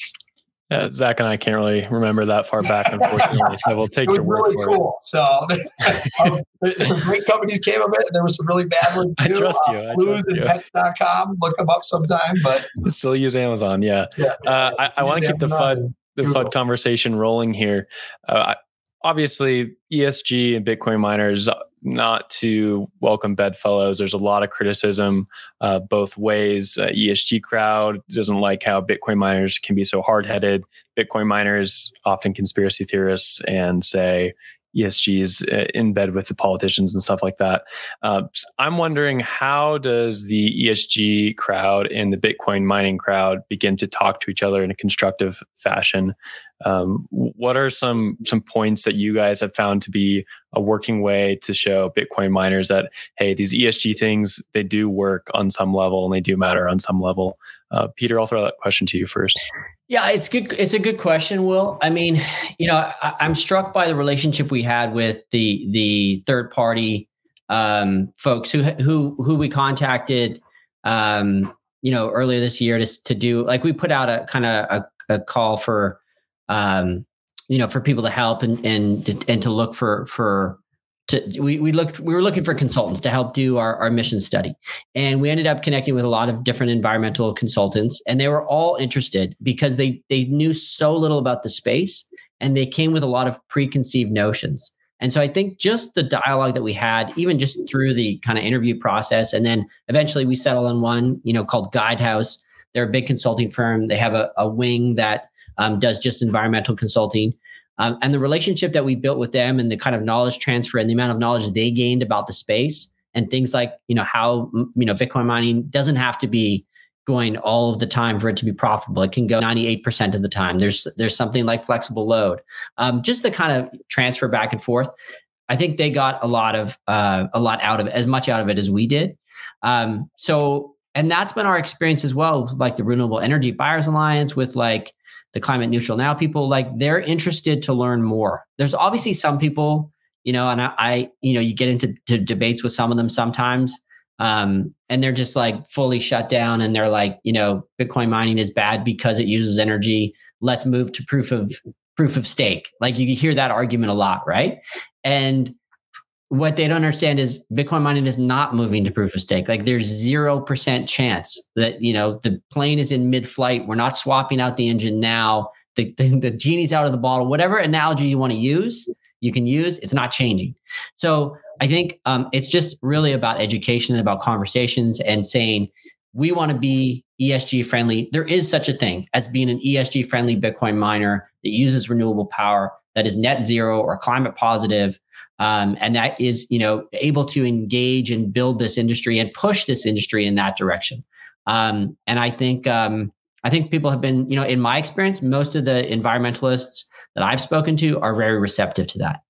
Yeah, Zach and I can't really remember that far back, unfortunately. So we'll take it was your word really for cool. it. So um, some great companies came of it. There were some really bad ones too. I trust you. Uh, I blues trust and you. pets dot com. Look them up sometime. But Still use Amazon. Yeah. yeah, Uh, I, I want to keep the F U D the F U D conversation rolling here. Uh, obviously, E S G and Bitcoin miners, not to welcome bedfellows. There's a lot of criticism uh, both ways. Uh, E S G crowd doesn't like how Bitcoin miners can be so hard-headed. Bitcoin miners, often conspiracy theorists, and say E S G is in bed with the politicians and stuff like that. Uh, I'm wondering, how does the E S G crowd and the Bitcoin mining crowd begin to talk to each other in a constructive fashion? Um, what are some some points that you guys have found to be a working way to show Bitcoin miners that, hey, these E S G things, they do work on some level and they do matter on some level? Uh, Peter, I'll throw that question to you first. Yeah, it's good. It's a good question, Will. I mean, you know, I, I'm struck by the relationship we had with the the third party um, folks who who who we contacted, um, you know, earlier this year to to do, like, we put out a kind of a, a call for, um, you know, for people to help and and and to look for for. To, we we looked we were looking for consultants to help do our, our mission study, and we ended up connecting with a lot of different environmental consultants, and they were all interested because they they knew so little about the space, and they came with a lot of preconceived notions. And so I think just the dialogue that we had, even just through the kind of interview process, and then eventually we settled on one, you know, called Guidehouse. They're a big consulting firm. They have a, a wing that um, does just environmental consulting. Um, and the relationship that we built with them and the kind of knowledge transfer and the amount of knowledge they gained about the space and things like, you know, how, you know, Bitcoin mining doesn't have to be going all of the time for it to be profitable. It can go ninety-eight percent of the time. There's, there's something like flexible load. Um, just the kind of transfer back and forth. I think they got a lot of, uh, a lot out of it, as much out of it as we did. Um, so, and that's been our experience as well, with like the Renewable Energy Buyers Alliance, with like the Climate Neutral Now people. Like, they're interested to learn more. There's obviously some people, you know, and I, I you know, you get into to debates with some of them sometimes, um, and they're just like fully shut down, and they're like, you know, Bitcoin mining is bad because it uses energy. Let's move to proof of proof of stake. Like, you hear that argument a lot, right? And what they don't understand is Bitcoin mining is not moving to proof of stake. Like, there's zero percent chance that, you know, the plane is in mid-flight. We're not swapping out the engine now. The, the, the genie's out of the bottle. Whatever analogy you want to use, you can use. It's not changing. So I think um, it's just really about education and about conversations and saying, we want to be E S G friendly. There is such a thing as being an E S G friendly Bitcoin miner that uses renewable power, that is net zero or climate positive. Um, and that is, you know, able to engage and build this industry and push this industry in that direction. Um, and I think, um, I think people have been, you know, in my experience, most of the environmentalists that I've spoken to are very receptive to that.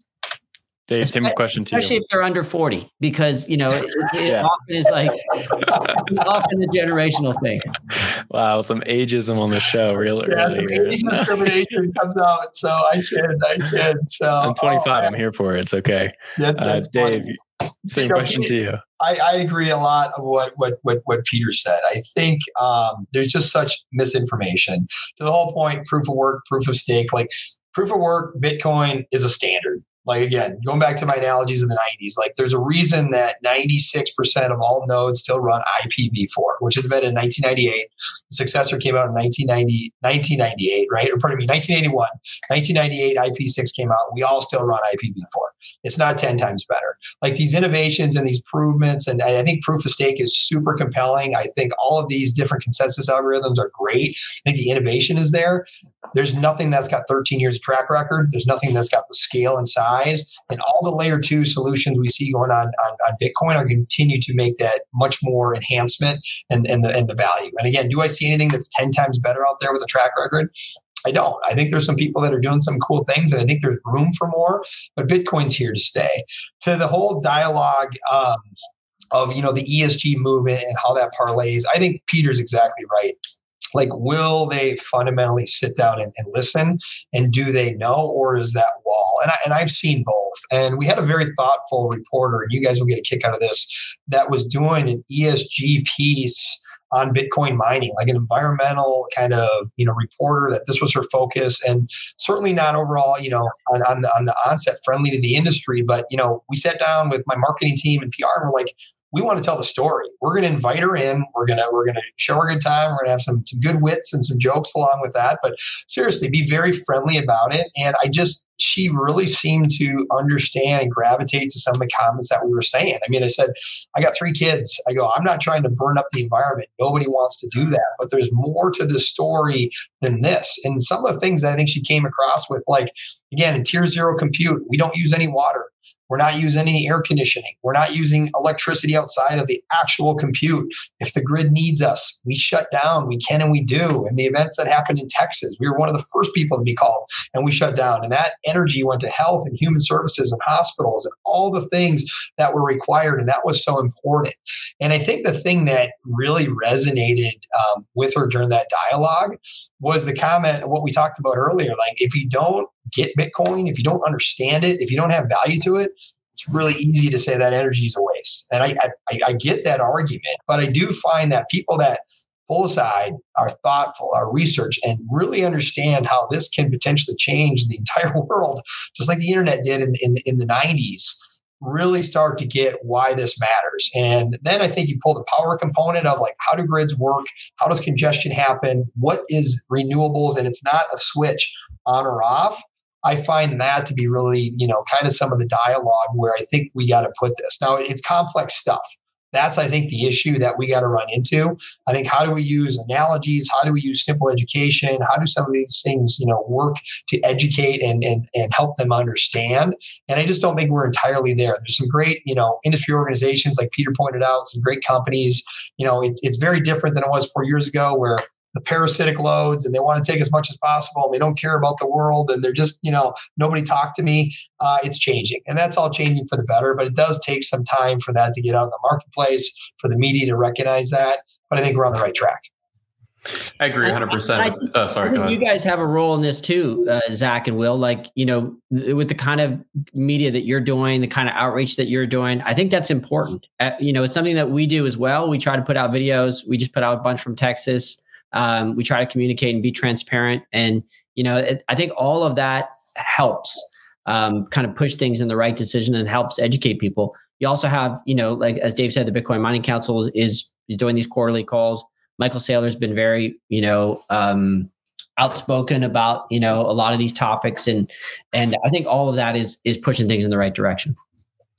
Dave, same question to you. Especially if they're under forty, because, you know, it, it yeah. often is like, often a generational thing. Wow, some ageism on the show, really. Yeah, really some age discrimination comes out, so I kid, I kid. So I'm twenty-five, oh, I'm here for it. It's okay. That's, that's uh, Dave, same you know, question he, to you. I, I agree a lot of what, what, what, what Peter said. I think um, there's just such misinformation. To the whole point, proof of work, proof of stake, like proof of work, Bitcoin is a standard. Like, again, going back to my analogies in the nineties, like there's a reason that ninety-six percent of all nodes still run I P v four, which was invented in nineteen ninety-eight. The successor came out in nineteen ninety, nineteen ninety-eight, right? Or pardon me, nineteen eighty-one. nineteen ninety-eight, I P six came out. We all still run I P v four. It's not ten times better. Like these innovations and these improvements, and I think proof of stake is super compelling. I think all of these different consensus algorithms are great. I think the innovation is there. There's nothing that's got thirteen years of track record. There's nothing that's got the scale and size. And all the layer two solutions we see going on on, on Bitcoin are going to continue to make that much more enhancement and, and, the, and the value. And again, do I see anything that's ten times better out there with a track record? I don't. I think there's some people that are doing some cool things, and I think there's room for more, but Bitcoin's here to stay. To the whole dialogue um, of, you know, the E S G movement and how that parlays, I think Peter's exactly right. Like, will they fundamentally sit down and, and listen? And do they know, or is that wall? And, I, and I've seen both. And we had a very thoughtful reporter, and you guys will get a kick out of this, that was doing an E S G piece on Bitcoin mining, like an environmental kind of, you know, reporter, that this was her focus, and certainly not overall, you know, on, on the on the onset friendly to the industry. But, you know, we sat down with my marketing team and P R, and we're like, we want to tell the story. We're going to invite her in. We're going to, we're going to show her a good time. We're going to have some, some good wits and some jokes along with that. But seriously, be very friendly about it. And I just, she really seemed to understand and gravitate to some of the comments that we were saying. I mean, I said, I got three kids. I go, I'm not trying to burn up the environment. Nobody wants to do that. But there's more to the story than this. And some of the things that I think she came across with, like, again, in tier zero compute, we don't use any water. We're not using any air conditioning. We're not using electricity outside of the actual compute. If the grid needs us, we shut down. We can and we do. And the events that happened in Texas, we were one of the first people to be called, and we shut down. And that energy went to health and human services and hospitals and all the things that were required. And that was so important. And I think the thing that really resonated um, with her during that dialogue was the comment of what we talked about earlier. Like, if you don't get Bitcoin, if you don't understand it, if you don't have value to it, it's really easy to say that energy is a waste. And I, I, I get that argument, but I do find that people that pull aside, are thoughtful, are research, and really understand how this can potentially change the entire world, just like the internet did in, in, in the nineties, really start to get why this matters. And then I think you pull the power component of, like, how do grids work? How does congestion happen? What is renewables? And it's not a switch on or off. I find that to be really, you know, kind of some of the dialogue where I think we got to put this. Now, it's complex stuff. That's, I think, the issue that we got to run into. I think, how do we use analogies? How do we use simple education? How do some of these things, you know, work to educate and and and help them understand? And I just don't think we're entirely there. There's some great, you know, industry organizations, like Peter pointed out, some great companies. You know, it's it's very different than it was four years ago, where the parasitic loads and they want to take as much as possible, and they don't care about the world, and they're just, you know, nobody talk to me. Uh, it's changing, and that's all changing for the better, but it does take some time for that to get out in the marketplace, for the media to recognize that. But I think we're on the right track. I agree one hundred percent. I, I think, oh, sorry, I think you guys have a role in this too, uh, Zach and Will. Like, you know, with the kind of media that you're doing, the kind of outreach that you're doing, I think that's important. Uh, you know, it's something that we do as well. We try to put out videos. We just put out a bunch from Texas. Um, we try to communicate and be transparent. And, you know, it, I think all of that helps um, kind of push things in the right decision and helps educate people. You also have, you know, like, as Dave said, the Bitcoin Mining Council is, is doing these quarterly calls. Michael Saylor's been very, you know, um, outspoken about, you know, a lot of these topics. And, and I think all of that is, is pushing things in the right direction.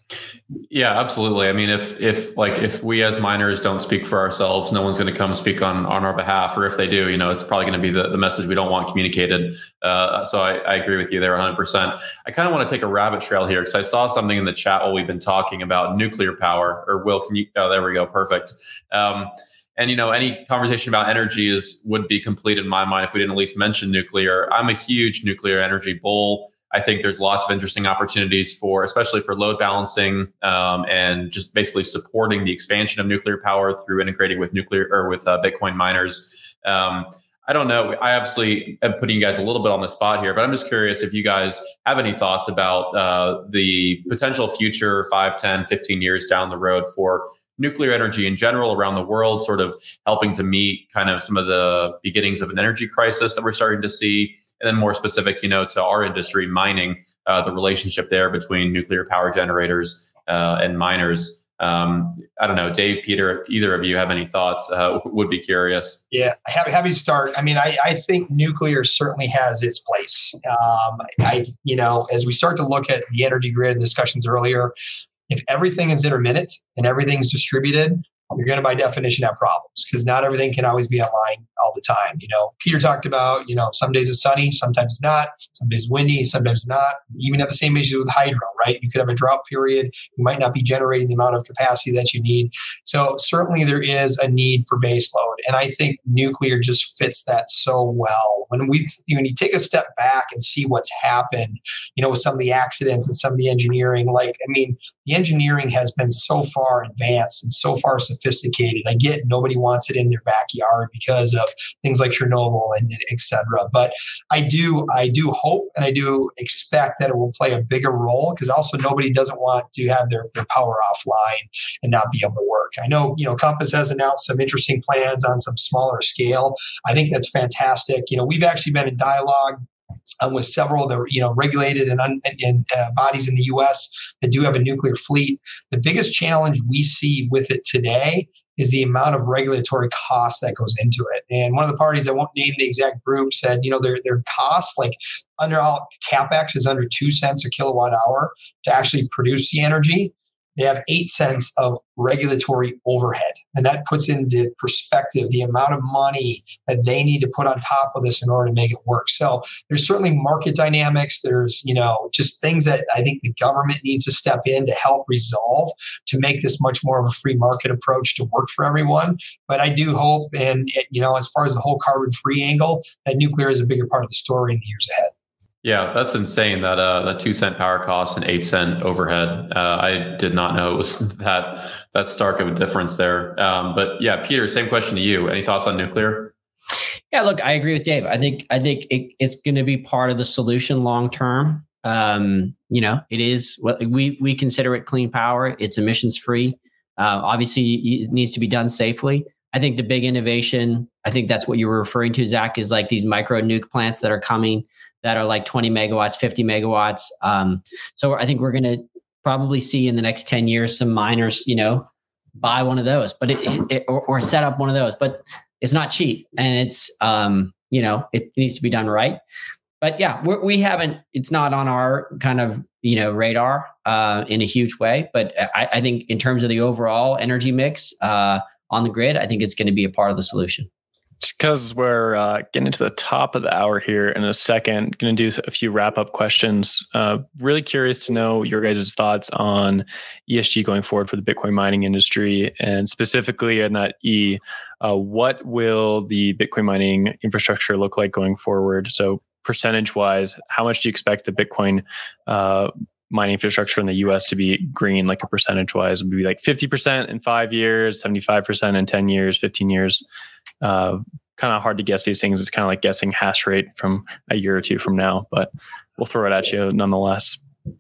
Yeah, absolutely. I mean, if if like if we as miners don't speak for ourselves, no one's going to come speak on on our behalf. Or if they do, you know, it's probably going to be the, the message we don't want communicated. Uh, so I, I agree with you there one hundred percent. I kind of want to take a rabbit trail here because I saw something in the chat while we've been talking about nuclear power. Or Will, can you? Oh, there we go. Perfect. Um, And, you know, any conversation about energy is would be complete in my mind if we didn't at least mention nuclear. I'm a huge nuclear energy bull. I think there's lots of interesting opportunities for, especially for load balancing um, and just basically supporting the expansion of nuclear power through integrating with nuclear or with uh, Bitcoin miners. Um, I don't know. I obviously am putting you guys a little bit on the spot here, but I'm just curious if you guys have any thoughts about uh, the potential future five, ten, fifteen years down the road for nuclear energy in general around the world, sort of helping to meet kind of some of the beginnings of an energy crisis that we're starting to see. And then more specific, you know, to our industry, mining, uh, the relationship there between nuclear power generators uh, and miners. Um, I don't know, Dave, Peter, either of you have any thoughts? Uh, would be curious. Yeah, happy, happy to start. I mean, I, I think nuclear certainly has its place. Um, I, you know, as we start to look at the energy grid discussions earlier, if everything is intermittent and everything's distributed, you're going to, by definition, have problems because not everything can always be online all the time. You know, Peter talked about, you know, some days it's sunny, sometimes it's not, some days it's windy, sometimes not. You even have the same issue with hydro, right? You could have a drought period. You might not be generating the amount of capacity that you need. So certainly there is a need for baseload. And I think nuclear just fits that so well. When we, when you take a step back and see what's happened, you know, with some of the accidents and some of the engineering, like, I mean, the engineering has been so far advanced and so far sophisticated. I get nobody wants it in their backyard because of things like Chernobyl and et cetera. But I do, I do hope and I do expect that it will play a bigger role because also nobody doesn't want to have their, their power offline and not be able to work. I know, you know, Compass has announced some interesting plans on some smaller scale. I think that's fantastic. You know, we've actually been in dialogue Um, with several of the you know regulated and, un, and uh, bodies in the U S that do have a nuclear fleet. The biggest challenge we see with it today is the amount of regulatory cost that goes into it. And one of the parties, I won't name the exact group, said you know their their costs, like under all CapEx, is under two cents a kilowatt hour to actually produce the energy. They have eight cents of regulatory overhead. And that puts into perspective the amount of money that they need to put on top of this in order to make it work. So there's certainly market dynamics. There's, you know, just things that I think the government needs to step in to help resolve to make this much more of a free market approach to work for everyone. But I do hope, and, you know, as far as the whole carbon free angle, that nuclear is a bigger part of the story in the years ahead. Yeah, that's insane. That uh, that two cent power cost and eight cent overhead. Uh, I did not know it was that that stark of a difference there. Um, but yeah, Peter, same question to you. Any thoughts on nuclear? Yeah, look, I agree with Dave. I think I think it, it's going to be part of the solution long term. Um, you know, it is what we we consider it clean power. It's emissions free. Uh, obviously, it needs to be done safely. I think the big innovation, I think that's what you were referring to, Zach, is like these micro nuke plants that are coming that are like twenty megawatts, fifty megawatts. Um, so I think we're going to probably see in the next ten years some miners, you know, buy one of those, but it, it or, or set up one of those. But it's not cheap, and it's um, you know, it needs to be done right. But yeah, we're, we haven't. It's not on our kind of you know radar uh, in a huge way. But I, I think in terms of the overall energy mix uh, on the grid, I think it's going to be a part of the solution. It's because we're uh, getting to the top of the hour here in a second. Going to do a few wrap-up questions. Uh, really curious to know your guys' thoughts on E S G going forward for the Bitcoin mining industry, and specifically in that E, uh, what will the Bitcoin mining infrastructure look like going forward? So percentage-wise, how much do you expect the Bitcoin uh, mining infrastructure in the U S to be green, like a percentage-wise? Would be like fifty percent in five years, seventy-five percent in ten years, fifteen years? Uh, kind of hard to guess these things. It's kind of like guessing hash rate from a year or two from now, but we'll throw it at you nonetheless.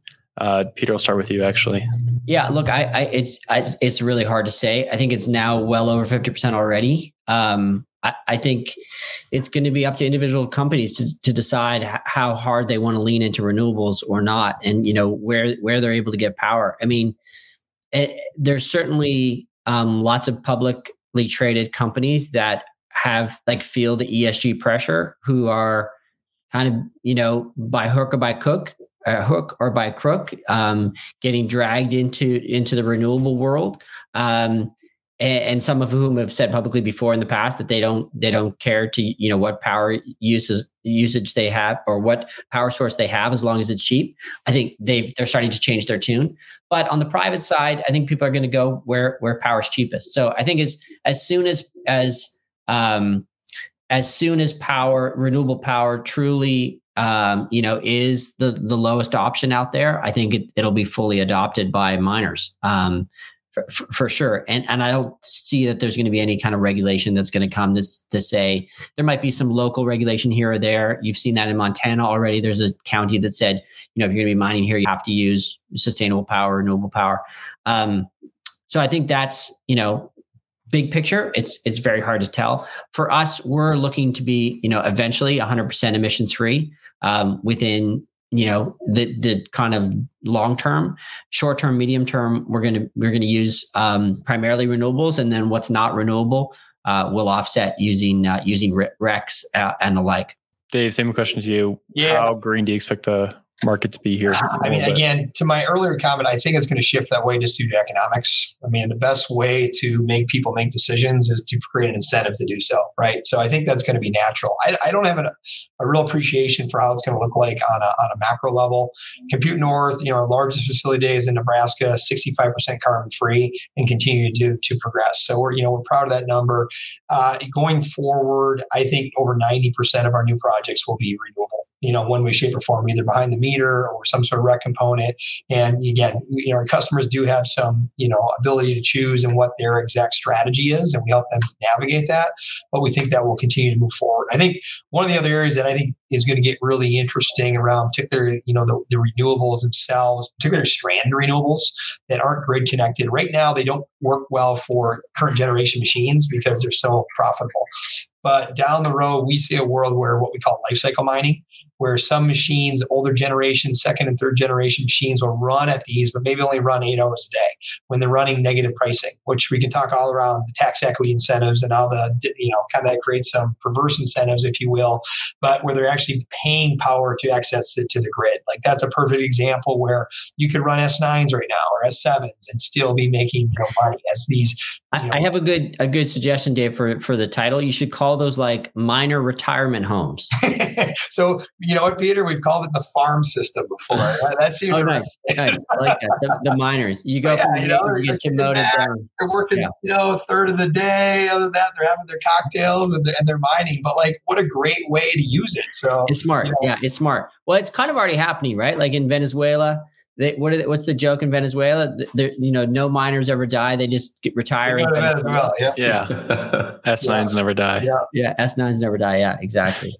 Uh, Peter, I'll start with you actually. Yeah, look, I, I it's I, it's really hard to say. I think it's now well over fifty percent already. Um, I, I think it's going to be up to individual companies to, to decide h- how hard they want to lean into renewables or not, and you know where where they're able to get power. I mean, it, there's certainly um, lots of publicly traded companies that have like feel the E S G pressure, who are kind of, you know, by hook or by crook, a hook or by crook, um, getting dragged into into the renewable world. Um, and, and some of whom have said publicly before in the past that they don't they don't care to you know what power uses usage they have or what power source they have as long as it's cheap. I think they've they're starting to change their tune. But on the private side, I think people are going to go where where power is cheapest. So I think as as soon as as um, as soon as power renewable power truly um, you know is the the lowest option out there, I think it, it'll be fully adopted by miners. Um, For, for, for sure. And and I don't see that there's going to be any kind of regulation that's going to come to, to say there might be some local regulation here or there. You've seen that in Montana already. There's a county that said, you know, if you're going to be mining here, you have to use sustainable power, renewable power. Um, so I think that's, you know, big picture. It's it's very hard to tell. For us, we're looking to be, you know, eventually one hundred percent emissions free um, within you know, the the kind of long term, short term, medium term, we're gonna we're gonna use um, primarily renewables, and then what's not renewable, uh, we'll offset using uh, using R E Cs uh, and the like. Dave, same question to you. Yeah. How green do you expect the market to be here? I mean, again, to my earlier comment, I think it's going to shift that way just due to economics. I mean, the best way to make people make decisions is to create an incentive to do so, right? So I think that's going to be natural. I, I don't have an, a real appreciation for how it's going to look like on a, on a macro level. Compute North, you know, our largest facility today is in Nebraska, sixty-five percent carbon free, and continue to to progress. So we're, you know, we're proud of that number. Uh, going forward, I think over ninety percent of our new projects will be renewable, you know, one way, shape, or form, either behind the meter or some sort of rec component. And again, you know, our customers do have some, you know, ability to choose and what their exact strategy is, and we help them navigate that. But we think that will continue to move forward. I think one of the other areas that I think is going to get really interesting around, particularly, you know, the, the renewables themselves, particularly strand renewables that aren't grid connected. Right now, they don't work well for current generation machines because they're so profitable. But down the road, we see a world where what we call life cycle mining, where some machines, older generation, second and third generation machines will run at these, but maybe only run eight hours a day when they're running negative pricing, which we can talk all around the tax equity incentives and how the, you know, kind of that creates some perverse incentives, if you will, but where they're actually paying power to access it to the grid. Like that's a perfect example where you could run S nines right now or S sevens and still be making, you know, money as these. You know, I have a good a good suggestion, Dave, for for the title. You should call those like minor retirement homes. So you know what, Peter? We've called it the farm system before. That seemed oh, nice, nice. I like that. The, the miners. You go yeah, from the you know, you get demoted down. They're working, yeah. you know, a third of the day. Other than that, they're having their cocktails and they're, and they're mining. But like, what a great way to use it. So it's smart. You know, yeah, it's smart. Well, it's kind of already happening, right? Like in Venezuela. They, what are they, what's the joke in Venezuela? They're, you know, no miners ever die. They just get retired. Venezuela, yeah. yeah. S nines yeah. never die. Yeah. yeah. S nines never die. Yeah, exactly.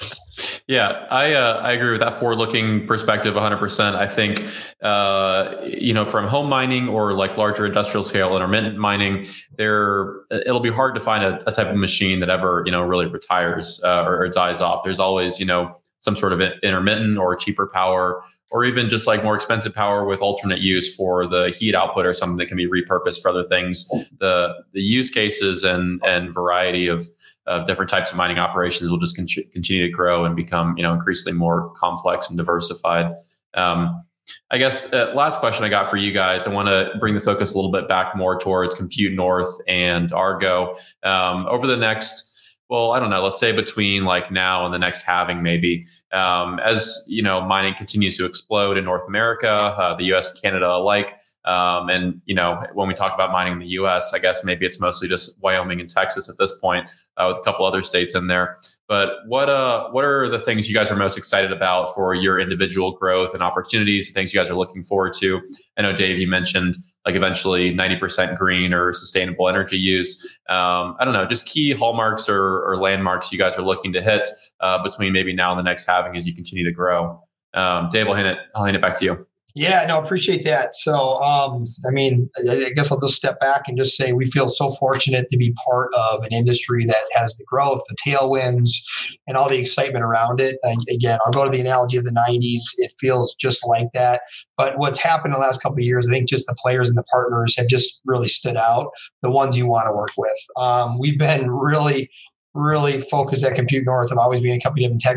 Yeah, I uh, I agree with that forward-looking perspective one hundred percent. I think, uh, you know, from home mining or like larger industrial scale intermittent mining, there it'll be hard to find a, a type of machine that ever, you know, really retires uh, or, or dies off. There's always, you know, some sort of intermittent or cheaper power, or even just like more expensive power with alternate use for the heat output or something that can be repurposed for other things. The the use cases and and variety of of different types of mining operations will just con- continue to grow and become, you know, increasingly more complex and diversified. Um, I guess uh, last question I got for you guys, I want to bring the focus a little bit back more towards Compute North and Argo. Um, over the next Well, I don't know, let's say between like now and the next halving, maybe, um, as, you know, mining continues to explode in North America, uh, the U S, Canada alike. Um, and, you know, when we talk about mining in the U S, I guess maybe it's mostly just Wyoming and Texas at this point, uh, with a couple other states in there. But what uh, what are the things you guys are most excited about for your individual growth and opportunities, things you guys are looking forward to? I know, Dave, you mentioned like eventually ninety percent green or sustainable energy use. Um, I don't know, just key hallmarks or, or landmarks you guys are looking to hit uh, between maybe now and the next halving as you continue to grow. Um, Dave, I'll hand it, I'll hand it back to you. Yeah, no, appreciate that. So, um, I mean, I guess I'll just step back and just say we feel so fortunate to be part of an industry that has the growth, the tailwinds, and all the excitement around it. Uh, again, I'll go to the analogy of the nineties. It feels just like that. But what's happened in the last couple of years, I think just the players and the partners have just really stood out, the ones you want to work with. Um, we've been really really focused at Compute North of always being a company of integrity.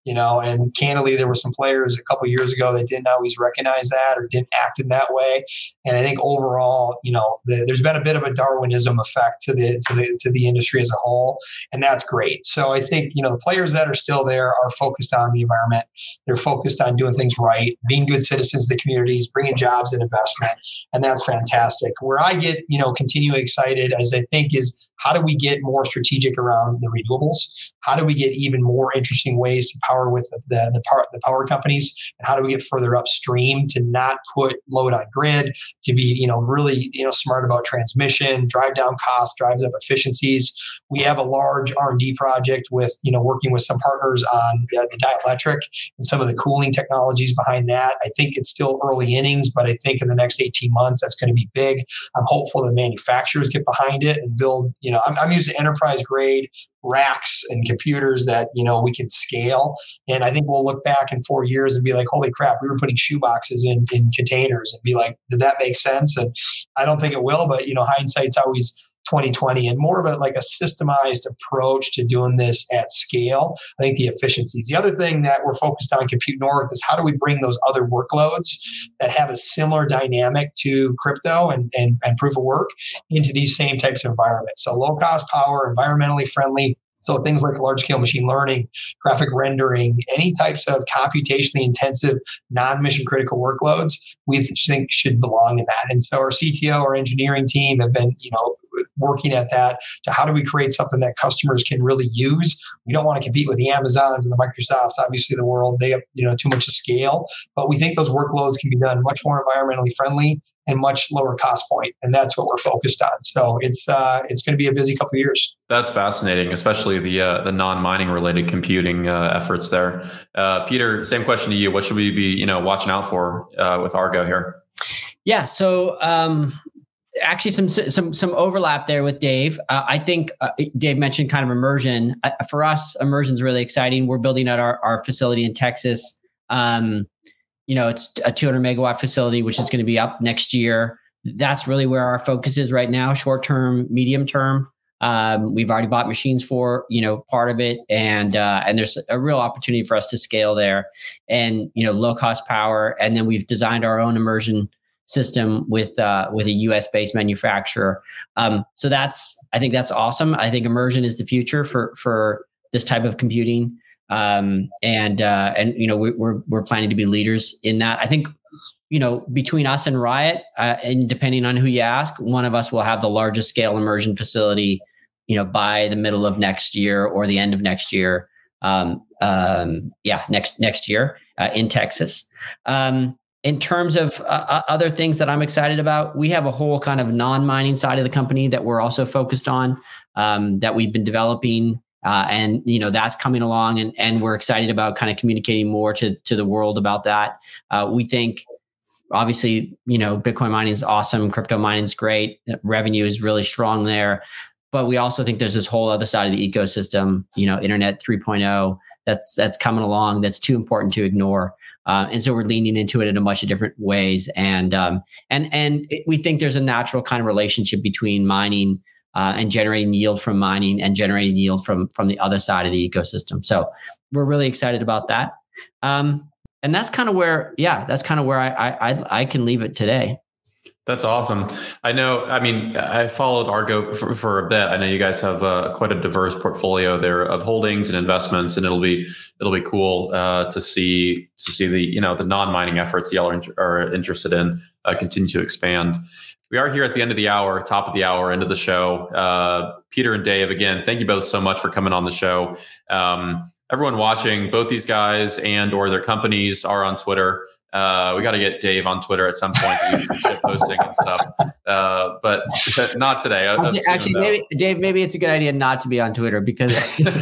You know, and candidly, there were some players a couple of years ago that didn't always recognize that or didn't act in that way. And I think overall, you know, the, there's been a bit of a Darwinism effect to the to the to the industry as a whole, and that's great. So I think, you know, the players that are still there are focused on the environment. They're focused on doing things right, being good citizens of the communities, bringing jobs and investment, and that's fantastic. Where I get, you know, continually excited, as I think, is how do we get more strategic around the renewables? How do we get even more interesting ways to power with the, the, the, power, the power companies? And how do we get further upstream to not put load on grid, to be, you know, really, you know, smart about transmission, drive down costs, drives up efficiencies. We have a large R and D project with, you know, working with some partners on uh, the dielectric and some of the cooling technologies behind that. I think it's still early innings, but I think in the next eighteen months, that's going to be big. I'm hopeful that manufacturers get behind it and build, you know, I'm, I'm using enterprise grade racks and computers that, you know, we can scale. And I think we'll look back in four years and be like, holy crap, we were putting shoe boxes in, in containers, and be like, did that make sense? And I don't think it will, but, you know, hindsight's always twenty twenty, and more of a like a systemized approach to doing this at scale. I think the efficiencies. The other thing that we're focused on Compute North is how do we bring those other workloads that have a similar dynamic to crypto and, and, and proof of work into these same types of environments. So low cost power, environmentally friendly. So things like large scale machine learning, graphic rendering, any types of computationally intensive, non-mission critical workloads, we think should belong in that. And so our C T O, our engineering team have been, you know, working at that to how do we create something that customers can really use. We don't want to compete with the Amazons and the Microsofts, obviously the world, they have, you know, too much to scale, but we think those workloads can be done much more environmentally friendly and much lower cost point. And that's what we're focused on. So it's uh, it's going to be a busy couple of years. That's fascinating, especially the uh, the non-mining related computing uh, efforts there. Uh, Peter, same question to you. What should we be, you know, watching out for uh, with Argo here? Yeah. So um, actually some, some, some overlap there with Dave. Uh, I think uh, Dave mentioned kind of immersion. Uh, for us, immersion is really exciting. We're building out our, our facility in Texas. Um, You know, it's a two hundred megawatt facility, which is going to be up next year. That's really where our focus is right now, short term, medium term. Um, we've already bought machines for, you know, part of it. And, uh, and there's a real opportunity for us to scale there and, you know, low cost power. And then we've designed our own immersion system with, uh, with a U S based manufacturer. Um, so that's, I think that's awesome. I think immersion is the future for, for this type of computing. Um, and, uh, and, you know, we, we're, we're planning to be leaders in that. I think, you know, between us and Riot, uh, and depending on who you ask, one of us will have the largest scale immersion facility, you know, by the middle of next year or the end of next year. Um, um, yeah, next, next year, uh, in Texas. Um, in terms of uh, other things that I'm excited about, we have a whole kind of non-mining side of the company that we're also focused on, um, that we've been developing. Uh, and, you know, that's coming along, and, and we're excited about kind of communicating more to, to the world about that. Uh, we think, obviously, you know, Bitcoin mining is awesome. Crypto mining is great. Revenue is really strong there. But we also think there's this whole other side of the ecosystem, you know, Internet three point oh, that's, that's coming along, that's too important to ignore. Uh, and so we're leaning into it in a bunch of different ways. And, um, and, and it, we think there's a natural kind of relationship between mining Uh, and generating yield from mining and generating yield from from the other side of the ecosystem. So we're really excited about that. Um, and that's kind of where, yeah, that's kind of where I, I I I can leave it today. That's awesome. I know, I mean, I followed Argo for, for a bit. I know you guys have uh, quite a diverse portfolio there of holdings and investments, and it'll be it'll be cool uh, to see to see the, you know, the non-mining efforts y'all are, in, are interested in uh, continue to expand. We are here at the end of the hour, top of the hour, end of the show. Uh, Peter and Dave, again, thank you both so much for coming on the show. Um, everyone watching, both these guys and or their companies are on Twitter. Uh, we got to get Dave on Twitter at some point to do shit posting and stuff. Uh, but not today. Actually, actually maybe, Dave, maybe it's a good idea not to be on Twitter, because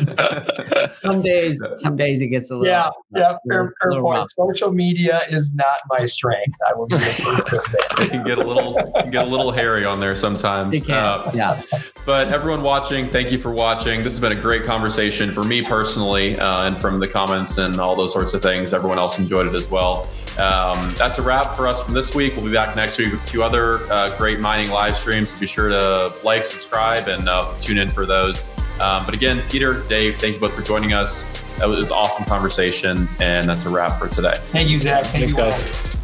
some days, some days it gets a little. Yeah, yeah, fair, fair point. Rough. Social media is not my strength. I will be the first to admit. It can get a little, can get a little hairy on there sometimes. It can. Uh, yeah. But everyone watching, thank you for watching. This has been a great conversation for me personally, uh, and from the comments and all those sorts of things. Everyone else enjoyed it as well. Um, that's a wrap for us from this week. We'll be back next week with two other uh, great mining live streams. So be sure to like, subscribe, and uh, tune in for those. Um, but again, Peter, Dave, thank you both for joining us. That was an awesome conversation, and that's a wrap for today. Thank you, Zach. Thank Thanks, you, guys. all.